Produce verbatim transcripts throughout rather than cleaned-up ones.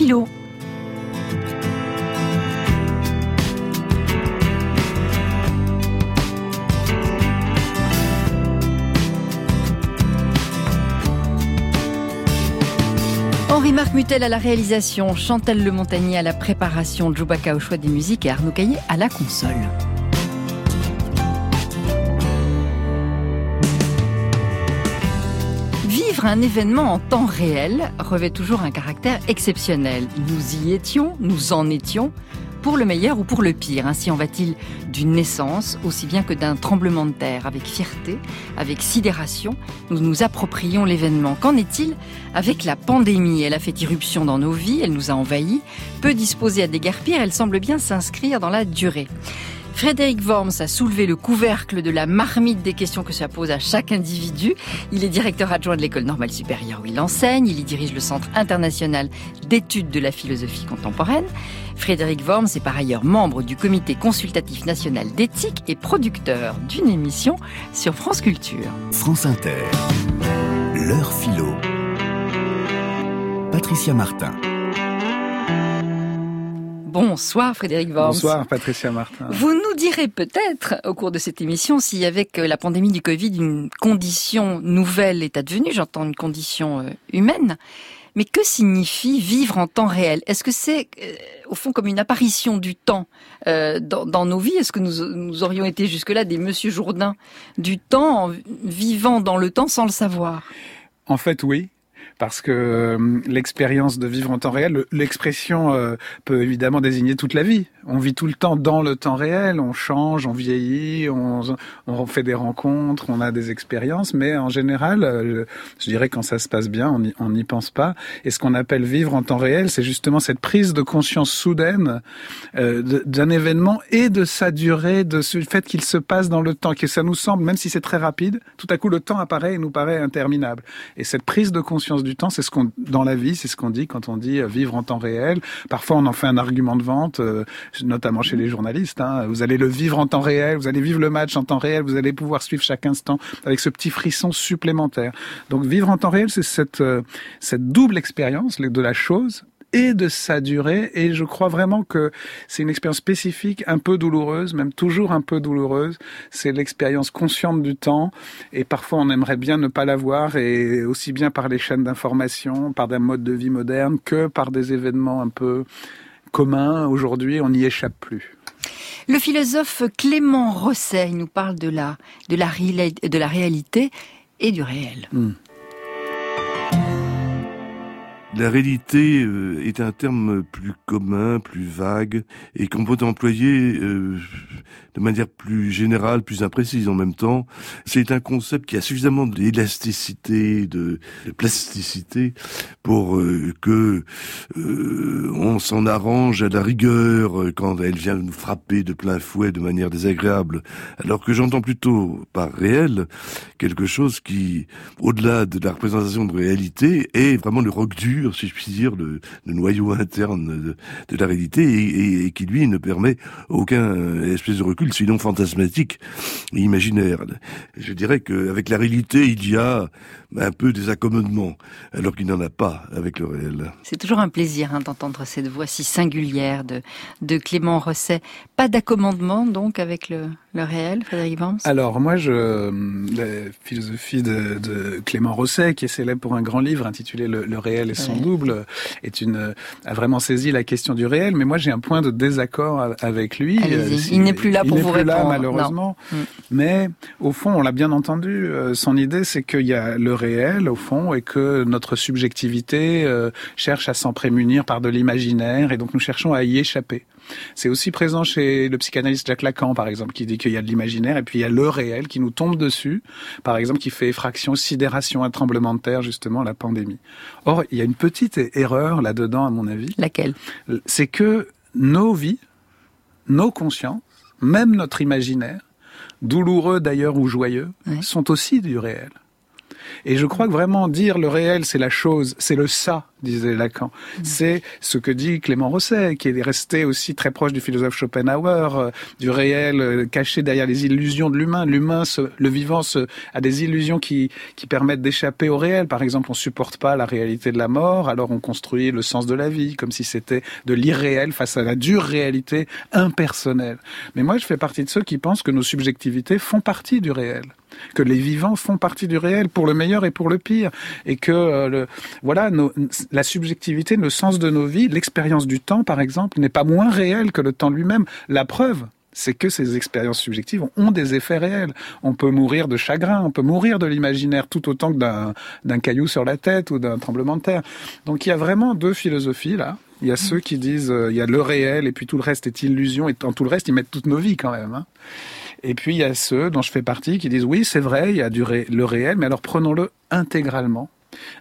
philo. Henri-Marc Mutel à la réalisation, Chantal Le Montagnier à la préparation, Djoubaka au choix des musiques et Arnaud Caillé à la console. Vivre un événement en temps réel revêt toujours un caractère exceptionnel. Nous y étions, nous en étions, pour le meilleur ou pour le pire. Ainsi en va-t-il d'une naissance, aussi bien que d'un tremblement de terre. Avec fierté, avec sidération, nous nous approprions l'événement. Qu'en est-il avec la pandémie ? Elle a fait irruption dans nos vies, elle nous a envahis. Peu disposée à déguerpir, elle semble bien s'inscrire dans la durée. Frédéric Worms a soulevé le couvercle de la marmite des questions que ça pose à chaque individu. Il est directeur adjoint de l'École normale supérieure où il enseigne. Il y dirige le Centre international d'études de la philosophie contemporaine. Frédéric Worms est par ailleurs membre du Comité consultatif national d'éthique et producteur d'une émission sur France Culture. France Inter, l'heure philo. Patricia Martin. Bonsoir Frédéric Worms. Bonsoir Patricia Martin. Vous nous direz peut-être au cours de cette émission si avec la pandémie du Covid une condition nouvelle est advenue, j'entends une condition euh, humaine, mais que signifie vivre en temps réel ? Est-ce que c'est euh, au fond comme une apparition du temps euh, dans, dans nos vies ? Est-ce que nous, nous aurions été jusque-là des Monsieur Jourdain du temps, en vivant dans le temps sans le savoir ? En fait oui. Parce que euh, l'expérience de vivre en temps réel, l'expression euh, peut évidemment désigner toute la vie. On vit tout le temps dans le temps réel, on change, on vieillit, on, on fait des rencontres, on a des expériences, mais en général, euh, je dirais quand ça se passe bien, on n'y pense pas. Et ce qu'on appelle vivre en temps réel, c'est justement cette prise de conscience soudaine euh, d'un événement et de sa durée, de ce fait qu'il se passe dans le temps, que ça nous semble, même si c'est très rapide, tout à coup le temps apparaît et nous paraît interminable. Et cette prise de conscience du temps, c'est ce qu'on, dans la vie, c'est ce qu'on dit quand on dit euh, vivre en temps réel. Parfois, on en fait un argument de vente, euh, notamment chez les journalistes. Hein. Vous allez le vivre en temps réel, vous allez vivre le match en temps réel, vous allez pouvoir suivre chaque instant avec ce petit frisson supplémentaire. Donc, vivre en temps réel, c'est cette, euh, cette double expérience de la chose et de sa durée, et je crois vraiment que c'est une expérience spécifique, un peu douloureuse, même toujours un peu douloureuse. C'est l'expérience consciente du temps, et parfois on aimerait bien ne pas l'avoir, et aussi bien par les chaînes d'information, par des modes de vie modernes, que par des événements un peu communs. Aujourd'hui, on n'y échappe plus. Le philosophe Clément Rosset nous parle de la, de la, ré, de la réalité et du réel. Mmh. La réalité euh, est un terme plus commun, plus vague, et qu'on peut employer euh, de manière plus générale, plus imprécise en même temps. C'est un concept qui a suffisamment d'élasticité, de, de plasticité, pour euh, que euh, on s'en arrange à la rigueur quand elle vient nous frapper de plein fouet de manière désagréable. Alors que j'entends plutôt par réel quelque chose qui, au-delà de la représentation de réalité, est vraiment le roc dur, si je puis dire, le, le noyau interne de, de la réalité, et, et, et qui, lui, ne permet aucun espèce de recul, sinon fantasmatique et imaginaire. Je dirais qu'avec la réalité, il y a un peu des accommodements, alors qu'il n'en a pas avec le réel. C'est toujours un plaisir hein, d'entendre cette voix si singulière de, de Clément Rosset. Pas d'accommodement, donc, avec le, le réel, Frédéric Worms ? Alors, moi, je, la philosophie de, de Clément Rosset, qui est célèbre pour un grand livre intitulé Le, le réel et son ouais. double, est une, a vraiment saisi la question du réel, mais moi, j'ai un point de désaccord avec lui. Allez-y. Il n'est plus là pour vous répondre. Il n'est plus là, malheureusement. Non. Mais, au fond, on l'a bien entendu, son idée, c'est qu'il y a le réel, au fond, et que notre subjectivité euh, cherche à s'en prémunir par de l'imaginaire, et donc nous cherchons à y échapper. C'est aussi présent chez le psychanalyste Jacques Lacan, par exemple, qui dit qu'il y a de l'imaginaire, et puis il y a le réel qui nous tombe dessus, par exemple, qui fait effraction, sidération, un tremblement de terre, justement, la pandémie. Or, il y a une petite erreur là-dedans, à mon avis. Laquelle ? C'est que nos vies, nos consciences, même notre imaginaire, douloureux d'ailleurs ou joyeux, ouais. sont aussi du réel. Et je crois que vraiment dire le réel, c'est la chose, c'est le ça, disait Lacan. Mmh. C'est ce que dit Clément Rosset, qui est resté aussi très proche du philosophe Schopenhauer, euh, du réel euh, caché derrière les illusions de l'humain. L'humain, se, le vivant, se, a des illusions qui, qui permettent d'échapper au réel. Par exemple, on supporte pas la réalité de la mort, alors on construit le sens de la vie, comme si c'était de l'irréel face à la dure réalité impersonnelle. Mais moi, je fais partie de ceux qui pensent que nos subjectivités font partie du réel, que les vivants font partie du réel, pour le meilleur et pour le pire, et que euh, le, voilà, nos, la subjectivité, le sens de nos vies, l'expérience du temps, par exemple, n'est pas moins réelle que le temps lui-même. La preuve, c'est que ces expériences subjectives ont des effets réels. On peut mourir de chagrin, on peut mourir de l'imaginaire tout autant que d'un, d'un caillou sur la tête ou d'un tremblement de terre. Donc il y a vraiment deux philosophies là. Il y a ceux qui disent euh, il y a le réel et puis tout le reste est illusion, et dans tout le reste ils mettent toutes nos vies quand même, hein. Et puis il y a ceux dont je fais partie qui disent oui, c'est vrai, il y a du ré- le réel, mais alors prenons-le intégralement,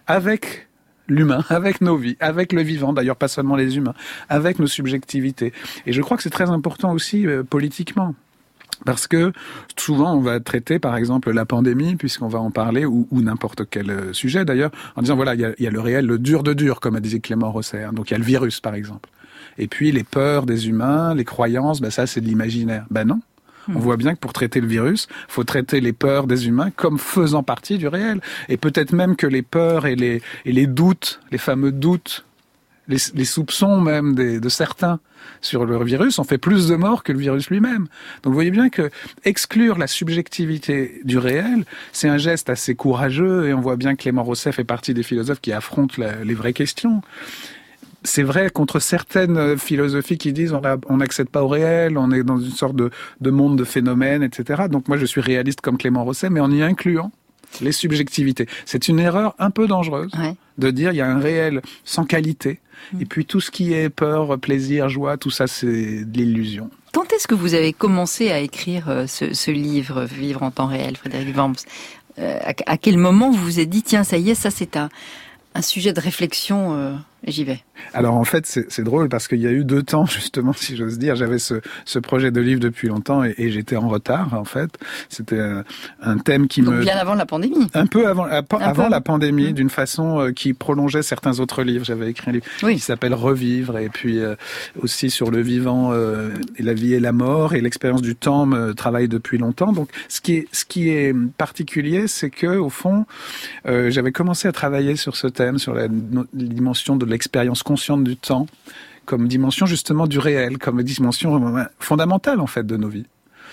avec l'humain, avec nos vies, avec le vivant, d'ailleurs pas seulement les humains, avec nos subjectivités. Et je crois que c'est très important aussi euh, politiquement. Parce que souvent on va traiter par exemple la pandémie, puisqu'on va en parler, ou, ou n'importe quel sujet d'ailleurs, en disant voilà, il y a, y a le réel, le dur de dur, comme a dit Clément Rosset, hein. Donc il y a le virus par exemple. Et puis les peurs des humains, les croyances, ben ça c'est de l'imaginaire. Ben non. On voit bien que pour traiter le virus, faut traiter les peurs des humains comme faisant partie du réel. Et peut-être même que les peurs et les, et les doutes, les fameux doutes, les, les soupçons même des, de certains sur le virus ont fait plus de morts que le virus lui-même. Donc vous voyez bien que exclure la subjectivité du réel, c'est un geste assez courageux, et on voit bien que Clément Rosset fait partie des philosophes qui affrontent la, les vraies questions. C'est vrai contre certaines philosophies qui disent on n'accède pas au réel, on est dans une sorte de, de monde de phénomènes, et cetera. Donc moi je suis réaliste comme Clément Rosset, mais en y incluant les subjectivités. C'est une erreur un peu dangereuse, ouais, de dire il y a un réel sans qualité, mmh. et puis tout ce qui est peur, plaisir, joie, tout ça c'est de l'illusion. Quand est-ce que vous avez commencé à écrire ce, ce livre, Vivre en temps réel, Frédéric Worms ? euh, à, à quel moment vous vous êtes dit tiens ça y est, ça c'est un, un sujet de réflexion euh... J'y vais. Alors en fait, c'est, c'est drôle parce qu'il y a eu deux temps, justement, si j'ose dire. J'avais ce, ce projet de livre depuis longtemps et, et j'étais en retard, en fait. C'était un, un thème qui Donc me... bien avant la pandémie. Un peu avant, à, un avant peu. la pandémie, mmh. d'une façon euh, qui prolongeait certains autres livres. J'avais écrit un livre oui. qui s'appelle Revivre, et puis euh, aussi sur le vivant, euh, et la vie et la mort, et l'expérience du temps me travaille depuis longtemps. Donc ce qui est, ce qui est particulier, c'est que au fond, euh, j'avais commencé à travailler sur ce thème, sur la, la dimension de l'expérience consciente du temps, comme dimension justement du réel, comme dimension fondamentale en fait de nos vies.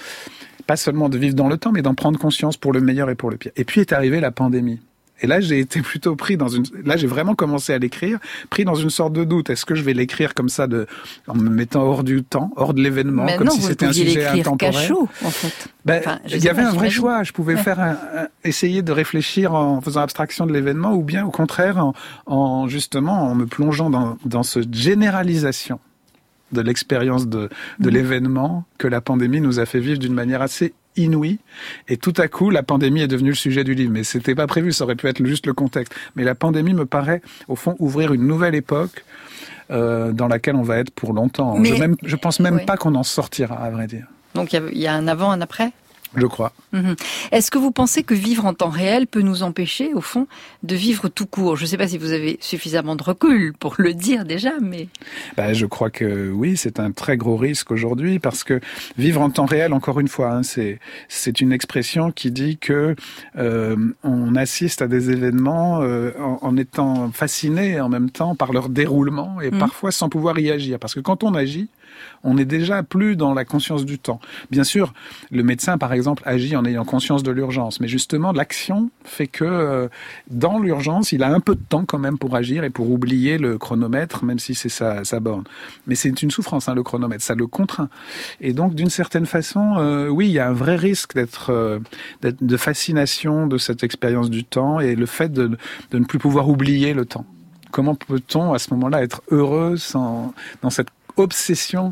Pas seulement de vivre dans le temps, mais d'en prendre conscience pour le meilleur et pour le pire. Et puis est arrivée la pandémie. Et là, j'ai été plutôt pris dans une... Là, j'ai vraiment commencé à l'écrire, pris dans une sorte de doute. Est-ce que je vais l'écrire comme ça, de... en me mettant hors du temps, hors de l'événement, mais comme non, si c'était un sujet intemporel? Cachot, en fait. Ben, enfin, il y avait pas, un vrai choix. Je pouvais ouais. faire un, un, essayer de réfléchir en faisant abstraction de l'événement, ou bien au contraire, en, en justement en me plongeant dans, dans cette généralisation de l'expérience de, de mmh. l'événement que la pandémie nous a fait vivre d'une manière assez inouïe. Et tout à coup, la pandémie est devenue le sujet du livre. Mais c'était pas prévu, ça aurait pu être juste le contexte. Mais la pandémie me paraît, au fond, ouvrir une nouvelle époque euh, dans laquelle on va être pour longtemps. Mais, je, même, je pense même oui. pas qu'on en sortira, à vrai dire. Donc il y, y a un avant, un après ? Je crois. Mmh. Est-ce que vous pensez que vivre en temps réel peut nous empêcher, au fond, de vivre tout court ? Je ne sais pas si vous avez suffisamment de recul pour le dire déjà, mais... Ben, je crois que oui, c'est un très gros risque aujourd'hui, parce que vivre en temps réel, encore une fois, hein, c'est, c'est une expression qui dit que euh, on assiste à des événements euh, en, en étant fasciné en même temps par leur déroulement, et mmh. parfois sans pouvoir y agir. Parce que quand on agit, on n'est déjà plus dans la conscience du temps. Bien sûr, le médecin, par exemple, agit en ayant conscience de l'urgence. Mais justement, l'action fait que euh, dans l'urgence, il a un peu de temps quand même pour agir et pour oublier le chronomètre, même si c'est sa, sa borne. Mais c'est une souffrance, hein, le chronomètre. Ça le contraint. Et donc, d'une certaine façon, euh, oui, il y a un vrai risque d'être, euh, d'être de fascination de cette expérience du temps, et le fait de, de ne plus pouvoir oublier le temps. Comment peut-on, à ce moment-là, être heureux sans, dans cette obsession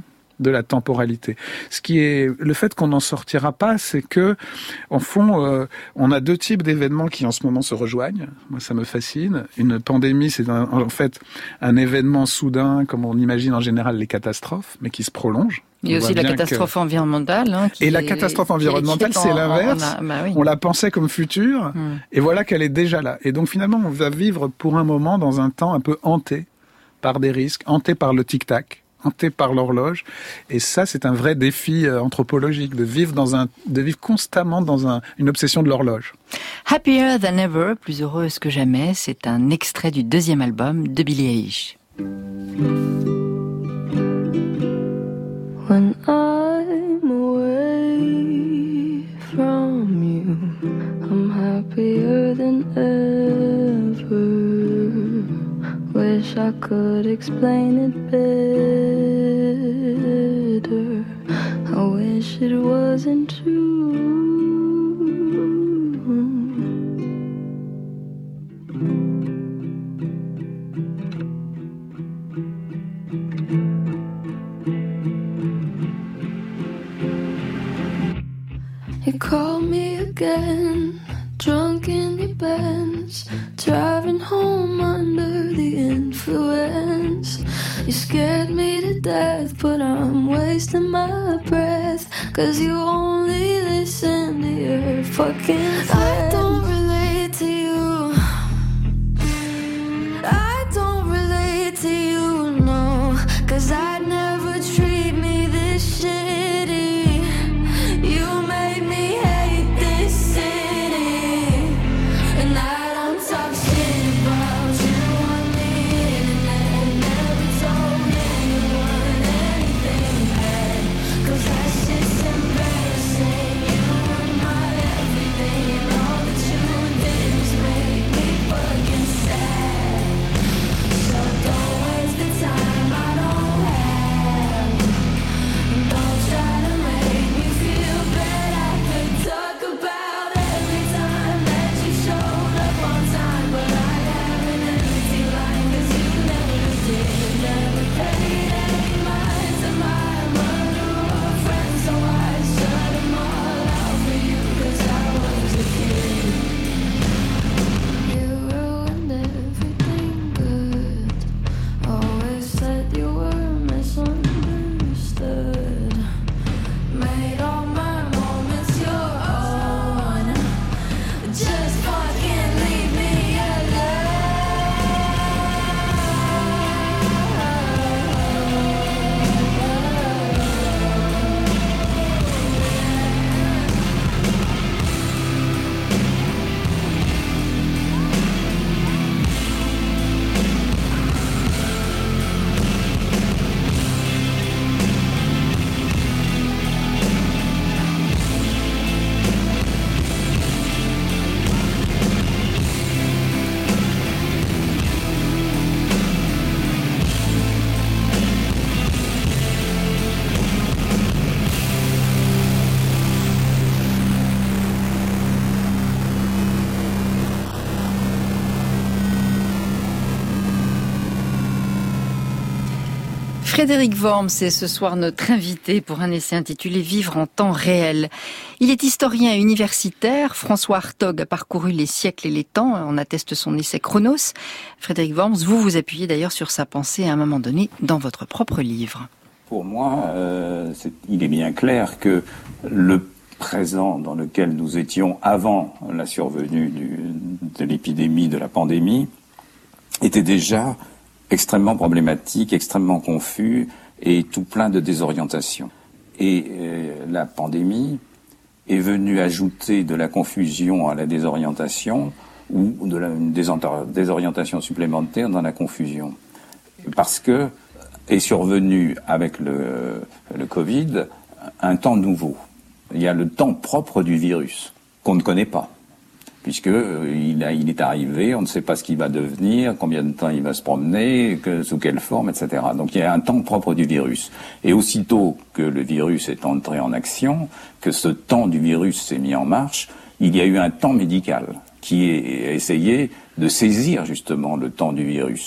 de la temporalité. Ce qui est le fait qu'on n'en sortira pas, c'est que, en fond, euh, on a deux types d'événements qui en ce moment se rejoignent. Moi, ça me fascine. Une pandémie, c'est un, en fait un événement soudain, comme on imagine en général les catastrophes, mais qui se prolonge. Il y a aussi la catastrophe que... environnementale. Hein, qui et est... la catastrophe environnementale, c'est l'inverse. On, a... bah oui. on la pensait comme future, hum. et voilà qu'elle est déjà là. Et donc finalement, on va vivre pour un moment dans un temps un peu hanté par des risques, hanté par le tic-tac, hanté par l'horloge. Et ça, c'est un vrai défi euh, anthropologique, de vivre dans un, de vivre constamment dans un, une obsession de l'horloge. Happier Than Ever, plus heureuse que jamais, c'est un extrait du deuxième album de Billie Eilish. When I'm away from you, I'm happier than ever. Wish I could explain it better. I wish it wasn't true. You call me again, drunk in your Benz, driving home under the influence. You scared me to death, but I'm wasting my breath, 'cause you only listen to your fucking friends. I don't relate to you, I don't relate to you, no, 'cause I'd never treat me this shitty. You made me hate this city, and I don't talk shit about you on the internet. Never told anyone anything bad, 'cause that shit's embarrassing. You were my everything, and all that you did was make me fucking sad. So don't waste the time I don't have, and don't try to make me feel bad. I could talk about every time that you showed up on time, but I have an empty line, 'cause you never did, never paid any mind to my mother or friends. So I shut them all out for you, 'cause I was a kid. You ruined everything good, always said you were misunderstood, made all my moments your own. Just fucking leave me Frédéric Worms est ce soir notre invité pour un essai intitulé « Vivre en temps réel ». Il est historien et universitaire. François Hartog a parcouru les siècles et les temps. On atteste son essai Chronos. Frédéric Worms, vous vous appuyez d'ailleurs sur sa pensée à un moment donné dans votre propre livre. Pour moi, euh, c'est, il est bien clair que le présent dans lequel nous étions avant la survenue du, de l'épidémie, de la pandémie, était déjà extrêmement problématique, extrêmement confus et tout plein de désorientation. Et euh, la pandémie est venue ajouter de la confusion à la désorientation ou de la, une désorientation supplémentaire dans la confusion. Parce que est survenu avec le, le Covid un temps nouveau. Il y a le temps propre du virus qu'on ne connaît pas. Puisque euh, il, a, il est arrivé, on ne sait pas ce qu'il va devenir, combien de temps il va se promener, que, sous quelle forme, et cetera. Donc il y a un temps propre du virus. Et aussitôt que le virus est entré en action, que ce temps du virus s'est mis en marche, il y a eu un temps médical qui est essayé de saisir justement le temps du virus.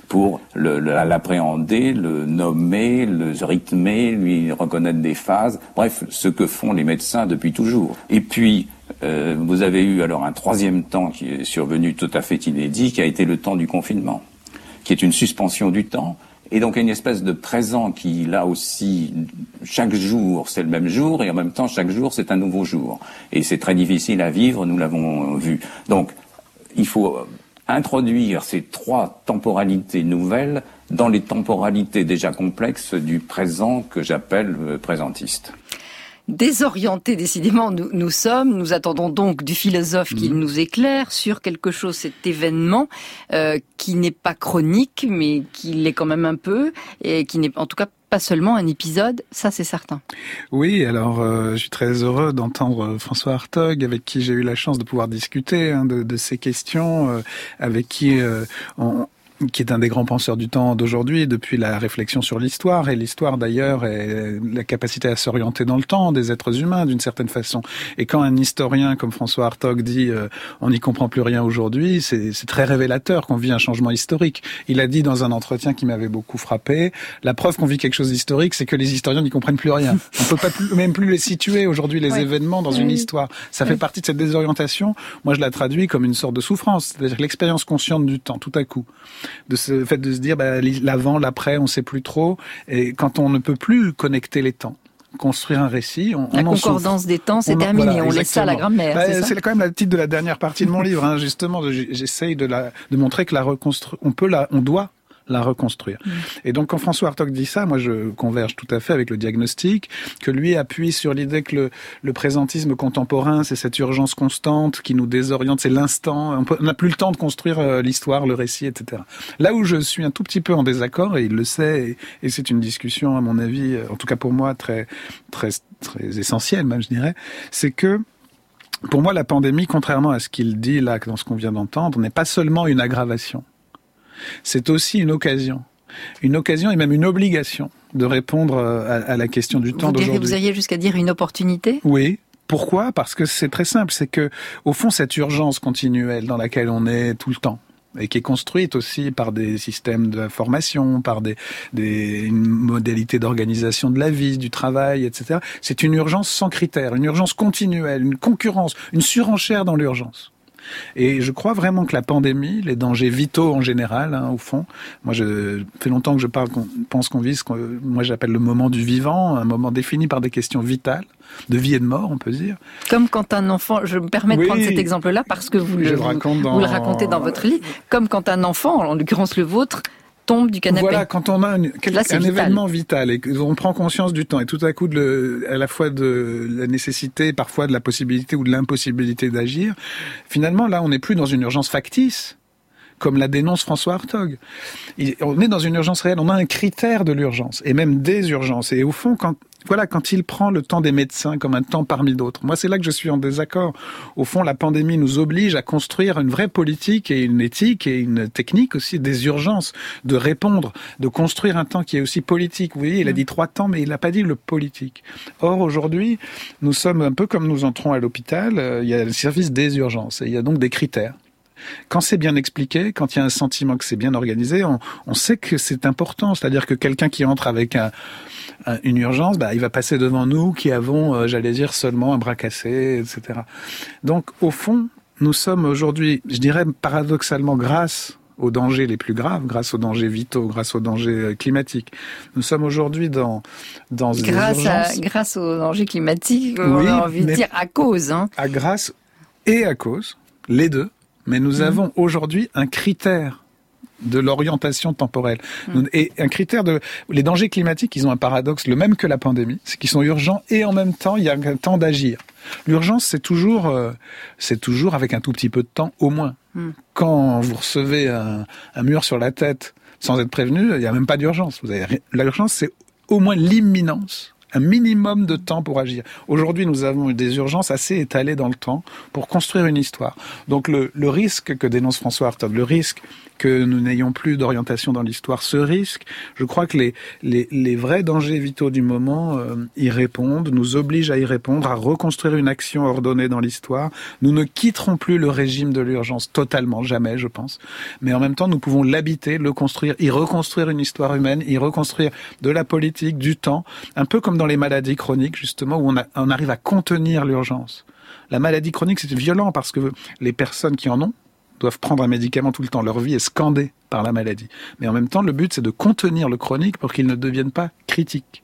pour le, le, l'appréhender, le nommer, le rythmer, lui reconnaître des phases. Bref, ce que font les médecins depuis toujours. Et puis, euh, vous avez eu alors un troisième temps qui est survenu tout à fait inédit, qui a été le temps du confinement, qui est une suspension du temps. Et donc une espèce de présent qui, là aussi, chaque jour, c'est le même jour, et en même temps, chaque jour, c'est un nouveau jour. Et c'est très difficile à vivre, nous l'avons vu. Donc, il faut introduire ces trois temporalités nouvelles dans les temporalités déjà complexes du présent que j'appelle présentiste. Désorientés, décidément, nous, nous sommes. Nous attendons donc du philosophe qu'il mmh. nous éclaire sur quelque chose, cet événement euh, qui n'est pas chronique, mais qui l'est quand même un peu, et qui n'est en tout cas pas seulement un épisode, ça c'est certain. Oui, alors euh, je suis très heureux d'entendre François Hartog, avec qui j'ai eu la chance de pouvoir discuter hein, de, de ces questions, euh, avec qui euh, on... qui est un des grands penseurs du temps d'aujourd'hui, depuis la réflexion sur l'histoire, et l'histoire d'ailleurs est la capacité à s'orienter dans le temps des êtres humains d'une certaine façon. Et quand un historien comme François Hartog dit euh, on n'y comprend plus rien aujourd'hui, c'est, c'est très révélateur qu'on vit un changement historique. Il a dit dans un entretien qui m'avait beaucoup frappé, la preuve qu'on vit quelque chose d'historique, c'est que les historiens n'y comprennent plus rien. On peut pas plus, même plus les situer aujourd'hui, les oui. événements dans oui. une histoire. Ça oui. fait partie de cette désorientation. Moi, je la traduis comme une sorte de souffrance, c'est-à-dire que l'expérience consciente du temps, tout à coup. De ce fait de se dire bah, l'avant, l'après, on ne sait plus trop. Et quand on ne peut plus connecter les temps, construire un récit, on, la on en concordance souffre. des temps, c'est on terminé. Voilà, on laisse ça à la grammaire. Bah, c'est, c'est quand même le titre de la dernière partie de mon livre. Hein, justement, j'essaye de, la, de montrer que la reconstru... on peut la, on doit la reconstruire. Mmh. Et donc, quand François Hartog dit ça, moi, je converge tout à fait avec le diagnostic, que lui appuie sur l'idée que le, le présentisme contemporain, c'est cette urgence constante qui nous désoriente, c'est l'instant. On n'a plus le temps de construire euh, l'histoire, le récit, et cetera. Là où je suis un tout petit peu en désaccord, et il le sait, et, et c'est une discussion, à mon avis, en tout cas pour moi, très, très, très essentielle, même, je dirais, c'est que pour moi, la pandémie, contrairement à ce qu'il dit là, dans ce qu'on vient d'entendre, n'est pas seulement une aggravation. C'est aussi une occasion. Une occasion et même une obligation de répondre à, à la question du temps vous d'aujourd'hui. Direz, vous iriez jusqu'à dire une opportunité ? Oui. Pourquoi ? Parce que c'est très simple. C'est que, au fond, cette urgence continuelle dans laquelle on est tout le temps, et qui est construite aussi par des systèmes de formation, par des, des une modalité d'organisation de la vie, du travail, et cetera. C'est une urgence sans critères, une urgence continuelle, une concurrence, une surenchère dans l'urgence. Et je crois vraiment que la pandémie, les dangers vitaux en général, hein, au fond, moi, je ça fait longtemps que je parle, qu'on pense qu'on vit ce que moi j'appelle le moment du vivant, un moment défini par des questions vitales, de vie et de mort, on peut dire. Comme quand un enfant, je me permets de oui, prendre cet exemple-là parce que vous le, le, vous, dans... vous le racontez dans votre livre, comme quand un enfant, en l'occurrence le vôtre, tombe du canapé. Voilà, quand on a une, quel, Là, un vital. événement vital et qu'on prend conscience du temps et tout à coup de le, à la fois de la nécessité, parfois de la possibilité ou de l'impossibilité d'agir, finalement là on n'est plus dans une urgence factice, comme la dénonce François Hartog. Il, on est dans une urgence réelle, on a un critère de l'urgence et même des urgences. Et au fond, quand Voilà, quand il prend le temps des médecins comme un temps parmi d'autres. Moi, c'est là que je suis en désaccord. Au fond, la pandémie nous oblige à construire une vraie politique et une éthique et une technique aussi des urgences, de répondre, de construire un temps qui est aussi politique. Vous voyez, il a dit trois temps, mais il n'a pas dit le politique. Or, aujourd'hui, nous sommes un peu comme nous entrons à l'hôpital. Il y a le service des urgences et il y a donc des critères. Quand c'est bien expliqué, quand il y a un sentiment que c'est bien organisé, on, on sait que c'est important. C'est-à-dire que quelqu'un qui entre avec un, un, une urgence, bah, il va passer devant nous qui avons, euh, j'allais dire, seulement un bras cassé, et cetera. Donc, au fond, nous sommes aujourd'hui, je dirais paradoxalement, grâce aux dangers les plus graves, grâce aux dangers vitaux, grâce aux dangers climatiques. Nous sommes aujourd'hui dans dans grâce des urgences. À, grâce aux dangers climatiques, oui, on a envie de dire à cause. Hein. À grâce et à cause, les deux. Mais nous mmh. avons aujourd'hui un critère de l'orientation temporelle. Mmh. Et un critère de... Les dangers climatiques, ils ont un paradoxe, le même que la pandémie, c'est qu'ils sont urgents et en même temps, il y a un temps d'agir. L'urgence, c'est toujours, euh, c'est toujours avec un tout petit peu de temps, au moins. Mmh. Quand vous recevez un, un mur sur la tête sans être prévenu, il n'y a même pas d'urgence. Vous avez... L'urgence, c'est au moins l'imminence. Un minimum de temps pour agir. Aujourd'hui, nous avons des urgences assez étalées dans le temps pour construire une histoire. Donc le, le risque que dénonce François Hartog, le risque que nous n'ayons plus d'orientation dans l'histoire, ce risque. Je crois que les, les, les vrais dangers vitaux du moment euh, y répondent, nous obligent à y répondre, à reconstruire une action ordonnée dans l'histoire. Nous ne quitterons plus le régime de l'urgence totalement, jamais, je pense. Mais en même temps, nous pouvons l'habiter, le construire, y reconstruire une histoire humaine, y reconstruire de la politique, du temps, un peu comme dans les maladies chroniques, justement, où on, a, on arrive à contenir l'urgence. La maladie chronique, c'est violent parce que les personnes qui en ont doivent prendre un médicament tout le temps. Leur vie est scandée par la maladie. Mais en même temps, le but, c'est de contenir le chronique pour qu'il ne devienne pas critique.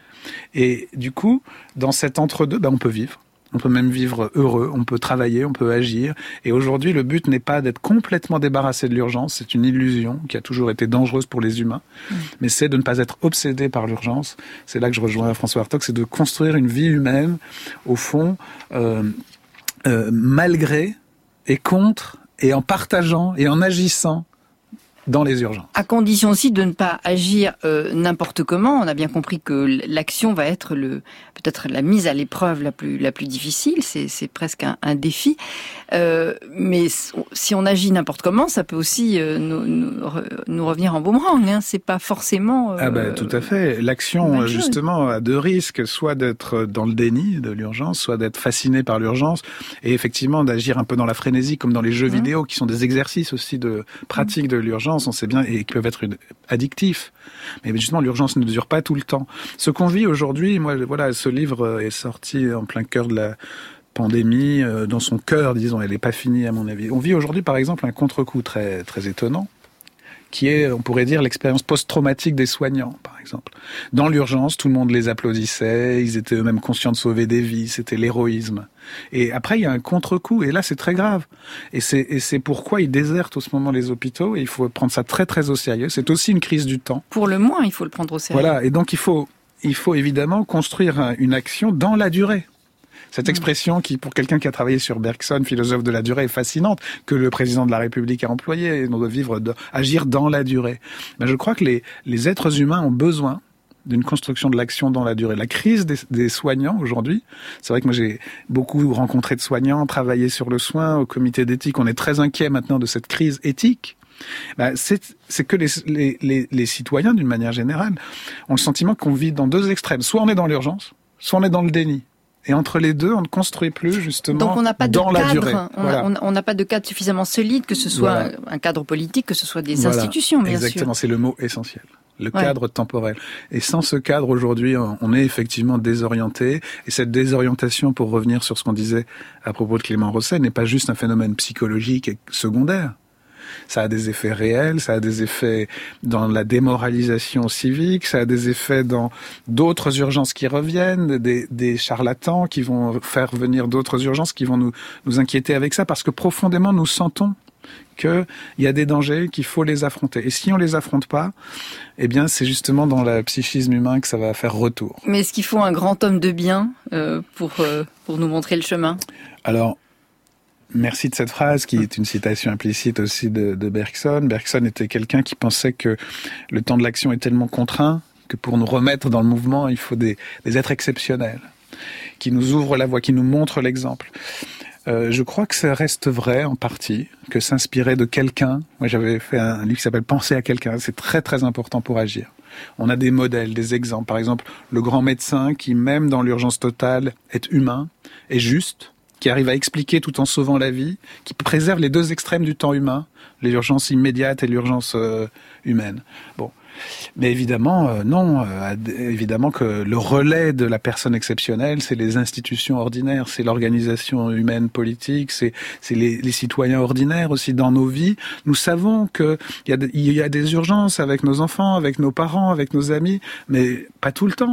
Et du coup, dans cet entre-deux, ben, on peut vivre. On peut même vivre heureux, on peut travailler, on peut agir. Et aujourd'hui, le but n'est pas d'être complètement débarrassé de l'urgence. C'est une illusion qui a toujours été dangereuse pour les humains. Mmh. Mais c'est de ne pas être obsédé par l'urgence. C'est là que je rejoins François Hartog, c'est de construire une vie humaine, au fond, euh, euh, malgré et contre, et en partageant et en agissant dans les urgences. À condition aussi de ne pas agir euh, n'importe comment. On a bien compris que l'action va être le peut-être la mise à l'épreuve la plus la plus difficile. C'est c'est presque un, un défi. Euh, mais si on agit n'importe comment, ça peut aussi euh, nous, nous, nous revenir en boomerang. Hein. C'est pas forcément. Euh, ah ben tout à fait. L'action justement a deux risques, soit d'être dans le déni de l'urgence, soit d'être fasciné par l'urgence, et effectivement d'agir un peu dans la frénésie, comme dans les jeux mmh. vidéo, qui sont des exercices aussi de pratique mmh. de l'urgence. On sait bien, et qui peuvent être addictifs. Mais justement, l'urgence ne dure pas tout le temps. Ce qu'on vit aujourd'hui, moi, voilà, ce livre est sorti en plein cœur de la pandémie, dans son cœur, disons, elle n'est pas finie à mon avis. On vit aujourd'hui, par exemple, un contre-coup très, très étonnant, qui est, on pourrait dire, l'expérience post-traumatique des soignants, par exemple. Dans l'urgence, tout le monde les applaudissait, ils étaient eux-mêmes conscients de sauver des vies, c'était l'héroïsme. Et après, il y a un contre-coup, et là, c'est très grave. Et c'est, et c'est pourquoi ils désertent au ce moment les hôpitaux, et il faut prendre ça très, très au sérieux. C'est aussi une crise du temps. Pour le moins, il faut le prendre au sérieux. Voilà, et donc il faut, il faut évidemment construire une action dans la durée. Cette expression qui, pour quelqu'un qui a travaillé sur Bergson, philosophe de la durée, est fascinante, que le président de la République a employée, on doit vivre, de, agir dans la durée. Ben, je crois que les, les êtres humains ont besoin d'une construction de l'action dans la durée. La crise des, des soignants aujourd'hui, c'est vrai que moi j'ai beaucoup rencontré de soignants, travaillé sur le soin, au comité d'éthique, on est très inquiet maintenant de cette crise éthique. Ben, c'est, c'est que les, les, les, les citoyens, d'une manière générale, ont le sentiment qu'on vit dans deux extrêmes. Soit on est dans l'urgence, soit on est dans le déni. Et entre les deux, on ne construit plus justement Donc on n'a pas de dans cadre, la durée. On voilà. n'a pas de cadre suffisamment solide, que ce soit voilà. un cadre politique, que ce soit des voilà. institutions, bien Exactement, sûr. Exactement, c'est le mot essentiel. Le ouais. cadre temporel. Et sans ce cadre, aujourd'hui, on est effectivement désorienté. Et cette désorientation, pour revenir sur ce qu'on disait à propos de Clément Rosset, n'est pas juste un phénomène psychologique et secondaire. Ça a des effets réels, ça a des effets dans la démoralisation civique, ça a des effets dans d'autres urgences qui reviennent, des, des charlatans qui vont faire venir d'autres urgences qui vont nous, nous inquiéter avec ça, parce que profondément nous sentons qu'il y a des dangers, qu'il faut les affronter. Et si on les affronte pas, eh bien c'est justement dans le psychisme humain que ça va faire retour. Mais est-ce qu'il faut un grand homme de bien euh, pour, euh, pour nous montrer le chemin ? Alors, merci de cette phrase qui est une citation implicite aussi de, de Bergson. Bergson était quelqu'un qui pensait que le temps de l'action est tellement contraint que pour nous remettre dans le mouvement, il faut des, des êtres exceptionnels qui nous ouvrent la voie, qui nous montrent l'exemple. Euh, je crois que ça reste vrai en partie, que s'inspirer de quelqu'un. Moi, j'avais fait un livre qui s'appelle « Penser à quelqu'un ». C'est très très important pour agir. On a des modèles, des exemples. Par exemple, le grand médecin qui, même dans l'urgence totale, est humain, est juste, qui arrive à expliquer tout en sauvant la vie, qui préserve les deux extrêmes du temps humain, l'urgence immédiate et l'urgence euh, humaine. Bon. Mais évidemment, euh, non, euh, évidemment que le relais de la personne exceptionnelle, c'est les institutions ordinaires, c'est l'organisation humaine politique, c'est, c'est les, les citoyens ordinaires aussi dans nos vies. Nous savons qu'il y a, il y a des urgences avec nos enfants, avec nos parents, avec nos amis, mais pas tout le temps.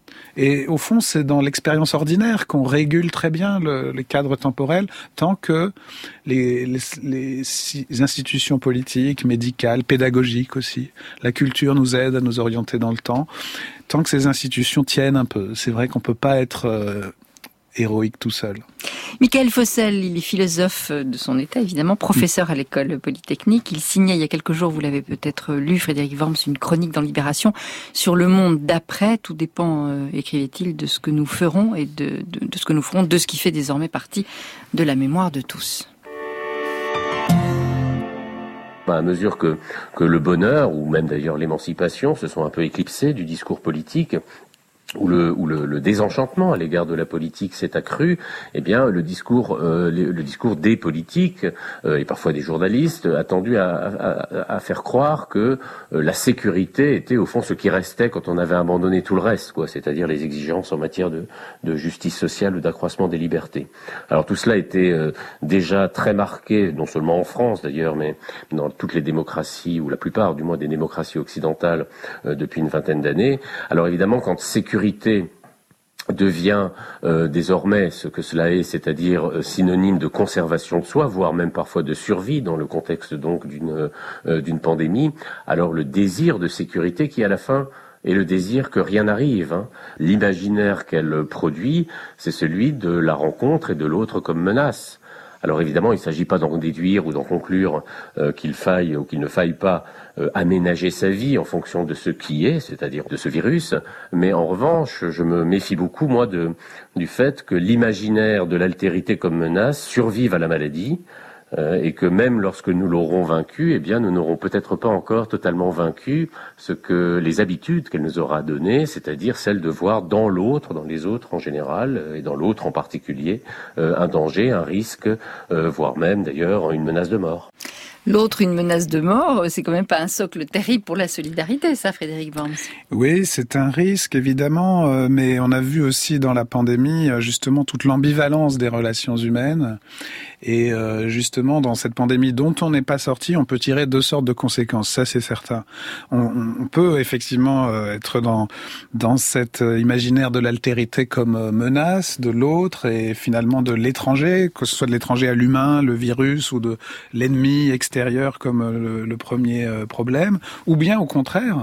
Et au fond, c'est dans l'expérience ordinaire qu'on régule très bien le, les cadres temporels, tant que les, les, les, les institutions politiques, médicales, pédagogiques aussi, la culture nous aide à nous orienter dans le temps, tant que ces institutions tiennent un peu. C'est vrai qu'on peut pas être euh, héroïque tout seul. Michael Fossel, il est philosophe de son état, évidemment, professeur à l'école polytechnique. Il signait il y a quelques jours, vous l'avez peut-être lu, Frédéric Worms, une chronique dans Libération sur le monde d'après. Tout dépend, euh, écrivait-il, de ce que nous ferons et de, de, de ce que nous ferons, de ce qui fait désormais partie de la mémoire de tous. ben, à mesure que, que le bonheur, ou même d'ailleurs l'émancipation, se sont un peu éclipsés du discours politique, où le, où le, le désenchantement à l'égard de la politique s'est accru, eh bien le discours, euh, le, le discours des politiques euh, et parfois des journalistes a tendu à, à, à faire croire que euh, la sécurité était au fond ce qui restait quand on avait abandonné tout le reste, quoi, c'est-à-dire les exigences en matière de, de justice sociale ou d'accroissement des libertés. Alors tout cela était euh, déjà très marqué, non seulement en France d'ailleurs, mais dans toutes les démocraties ou la plupart, du moins des démocraties occidentales euh, depuis une vingtaine d'années. Alors évidemment, quand sécurité devient euh, désormais ce que cela est, c'est-à-dire euh, synonyme de conservation de soi, voire même parfois de survie dans le contexte donc d'une euh, d'une pandémie, alors le désir de sécurité qui à la fin est le désir que rien n'arrive, hein. L'imaginaire qu'elle produit, c'est celui de la rencontre et de l'autre comme menace. Alors évidemment, il ne s'agit pas d'en déduire ou d'en conclure euh, qu'il faille ou qu'il ne faille pas euh, aménager sa vie en fonction de ce qui est, c'est-à-dire de ce virus. Mais en revanche, je me méfie beaucoup, moi, de, du fait que l'imaginaire de l'altérité comme menace survive à la maladie. Euh, et que même lorsque nous l'aurons vaincu, eh bien, nous n'aurons peut-être pas encore totalement vaincu ce que les habitudes qu'elle nous aura données, c'est-à-dire celle de voir dans l'autre, dans les autres en général, et dans l'autre en particulier, euh, un danger, un risque, euh, voire même d'ailleurs une menace de mort. L'autre, une menace de mort, c'est quand même pas un socle terrible pour la solidarité, ça, Frédéric Worms. Oui, c'est un risque, évidemment, mais on a vu aussi dans la pandémie, justement, toute l'ambivalence des relations humaines. Et justement, dans cette pandémie dont on n'est pas sorti, on peut tirer deux sortes de conséquences, ça c'est certain. On, on peut effectivement être dans, dans cet imaginaire de l'altérité comme menace de l'autre et finalement de l'étranger, que ce soit de l'étranger à l'humain, le virus, ou de l'ennemi extérieur comme le, le premier problème, ou bien au contraire,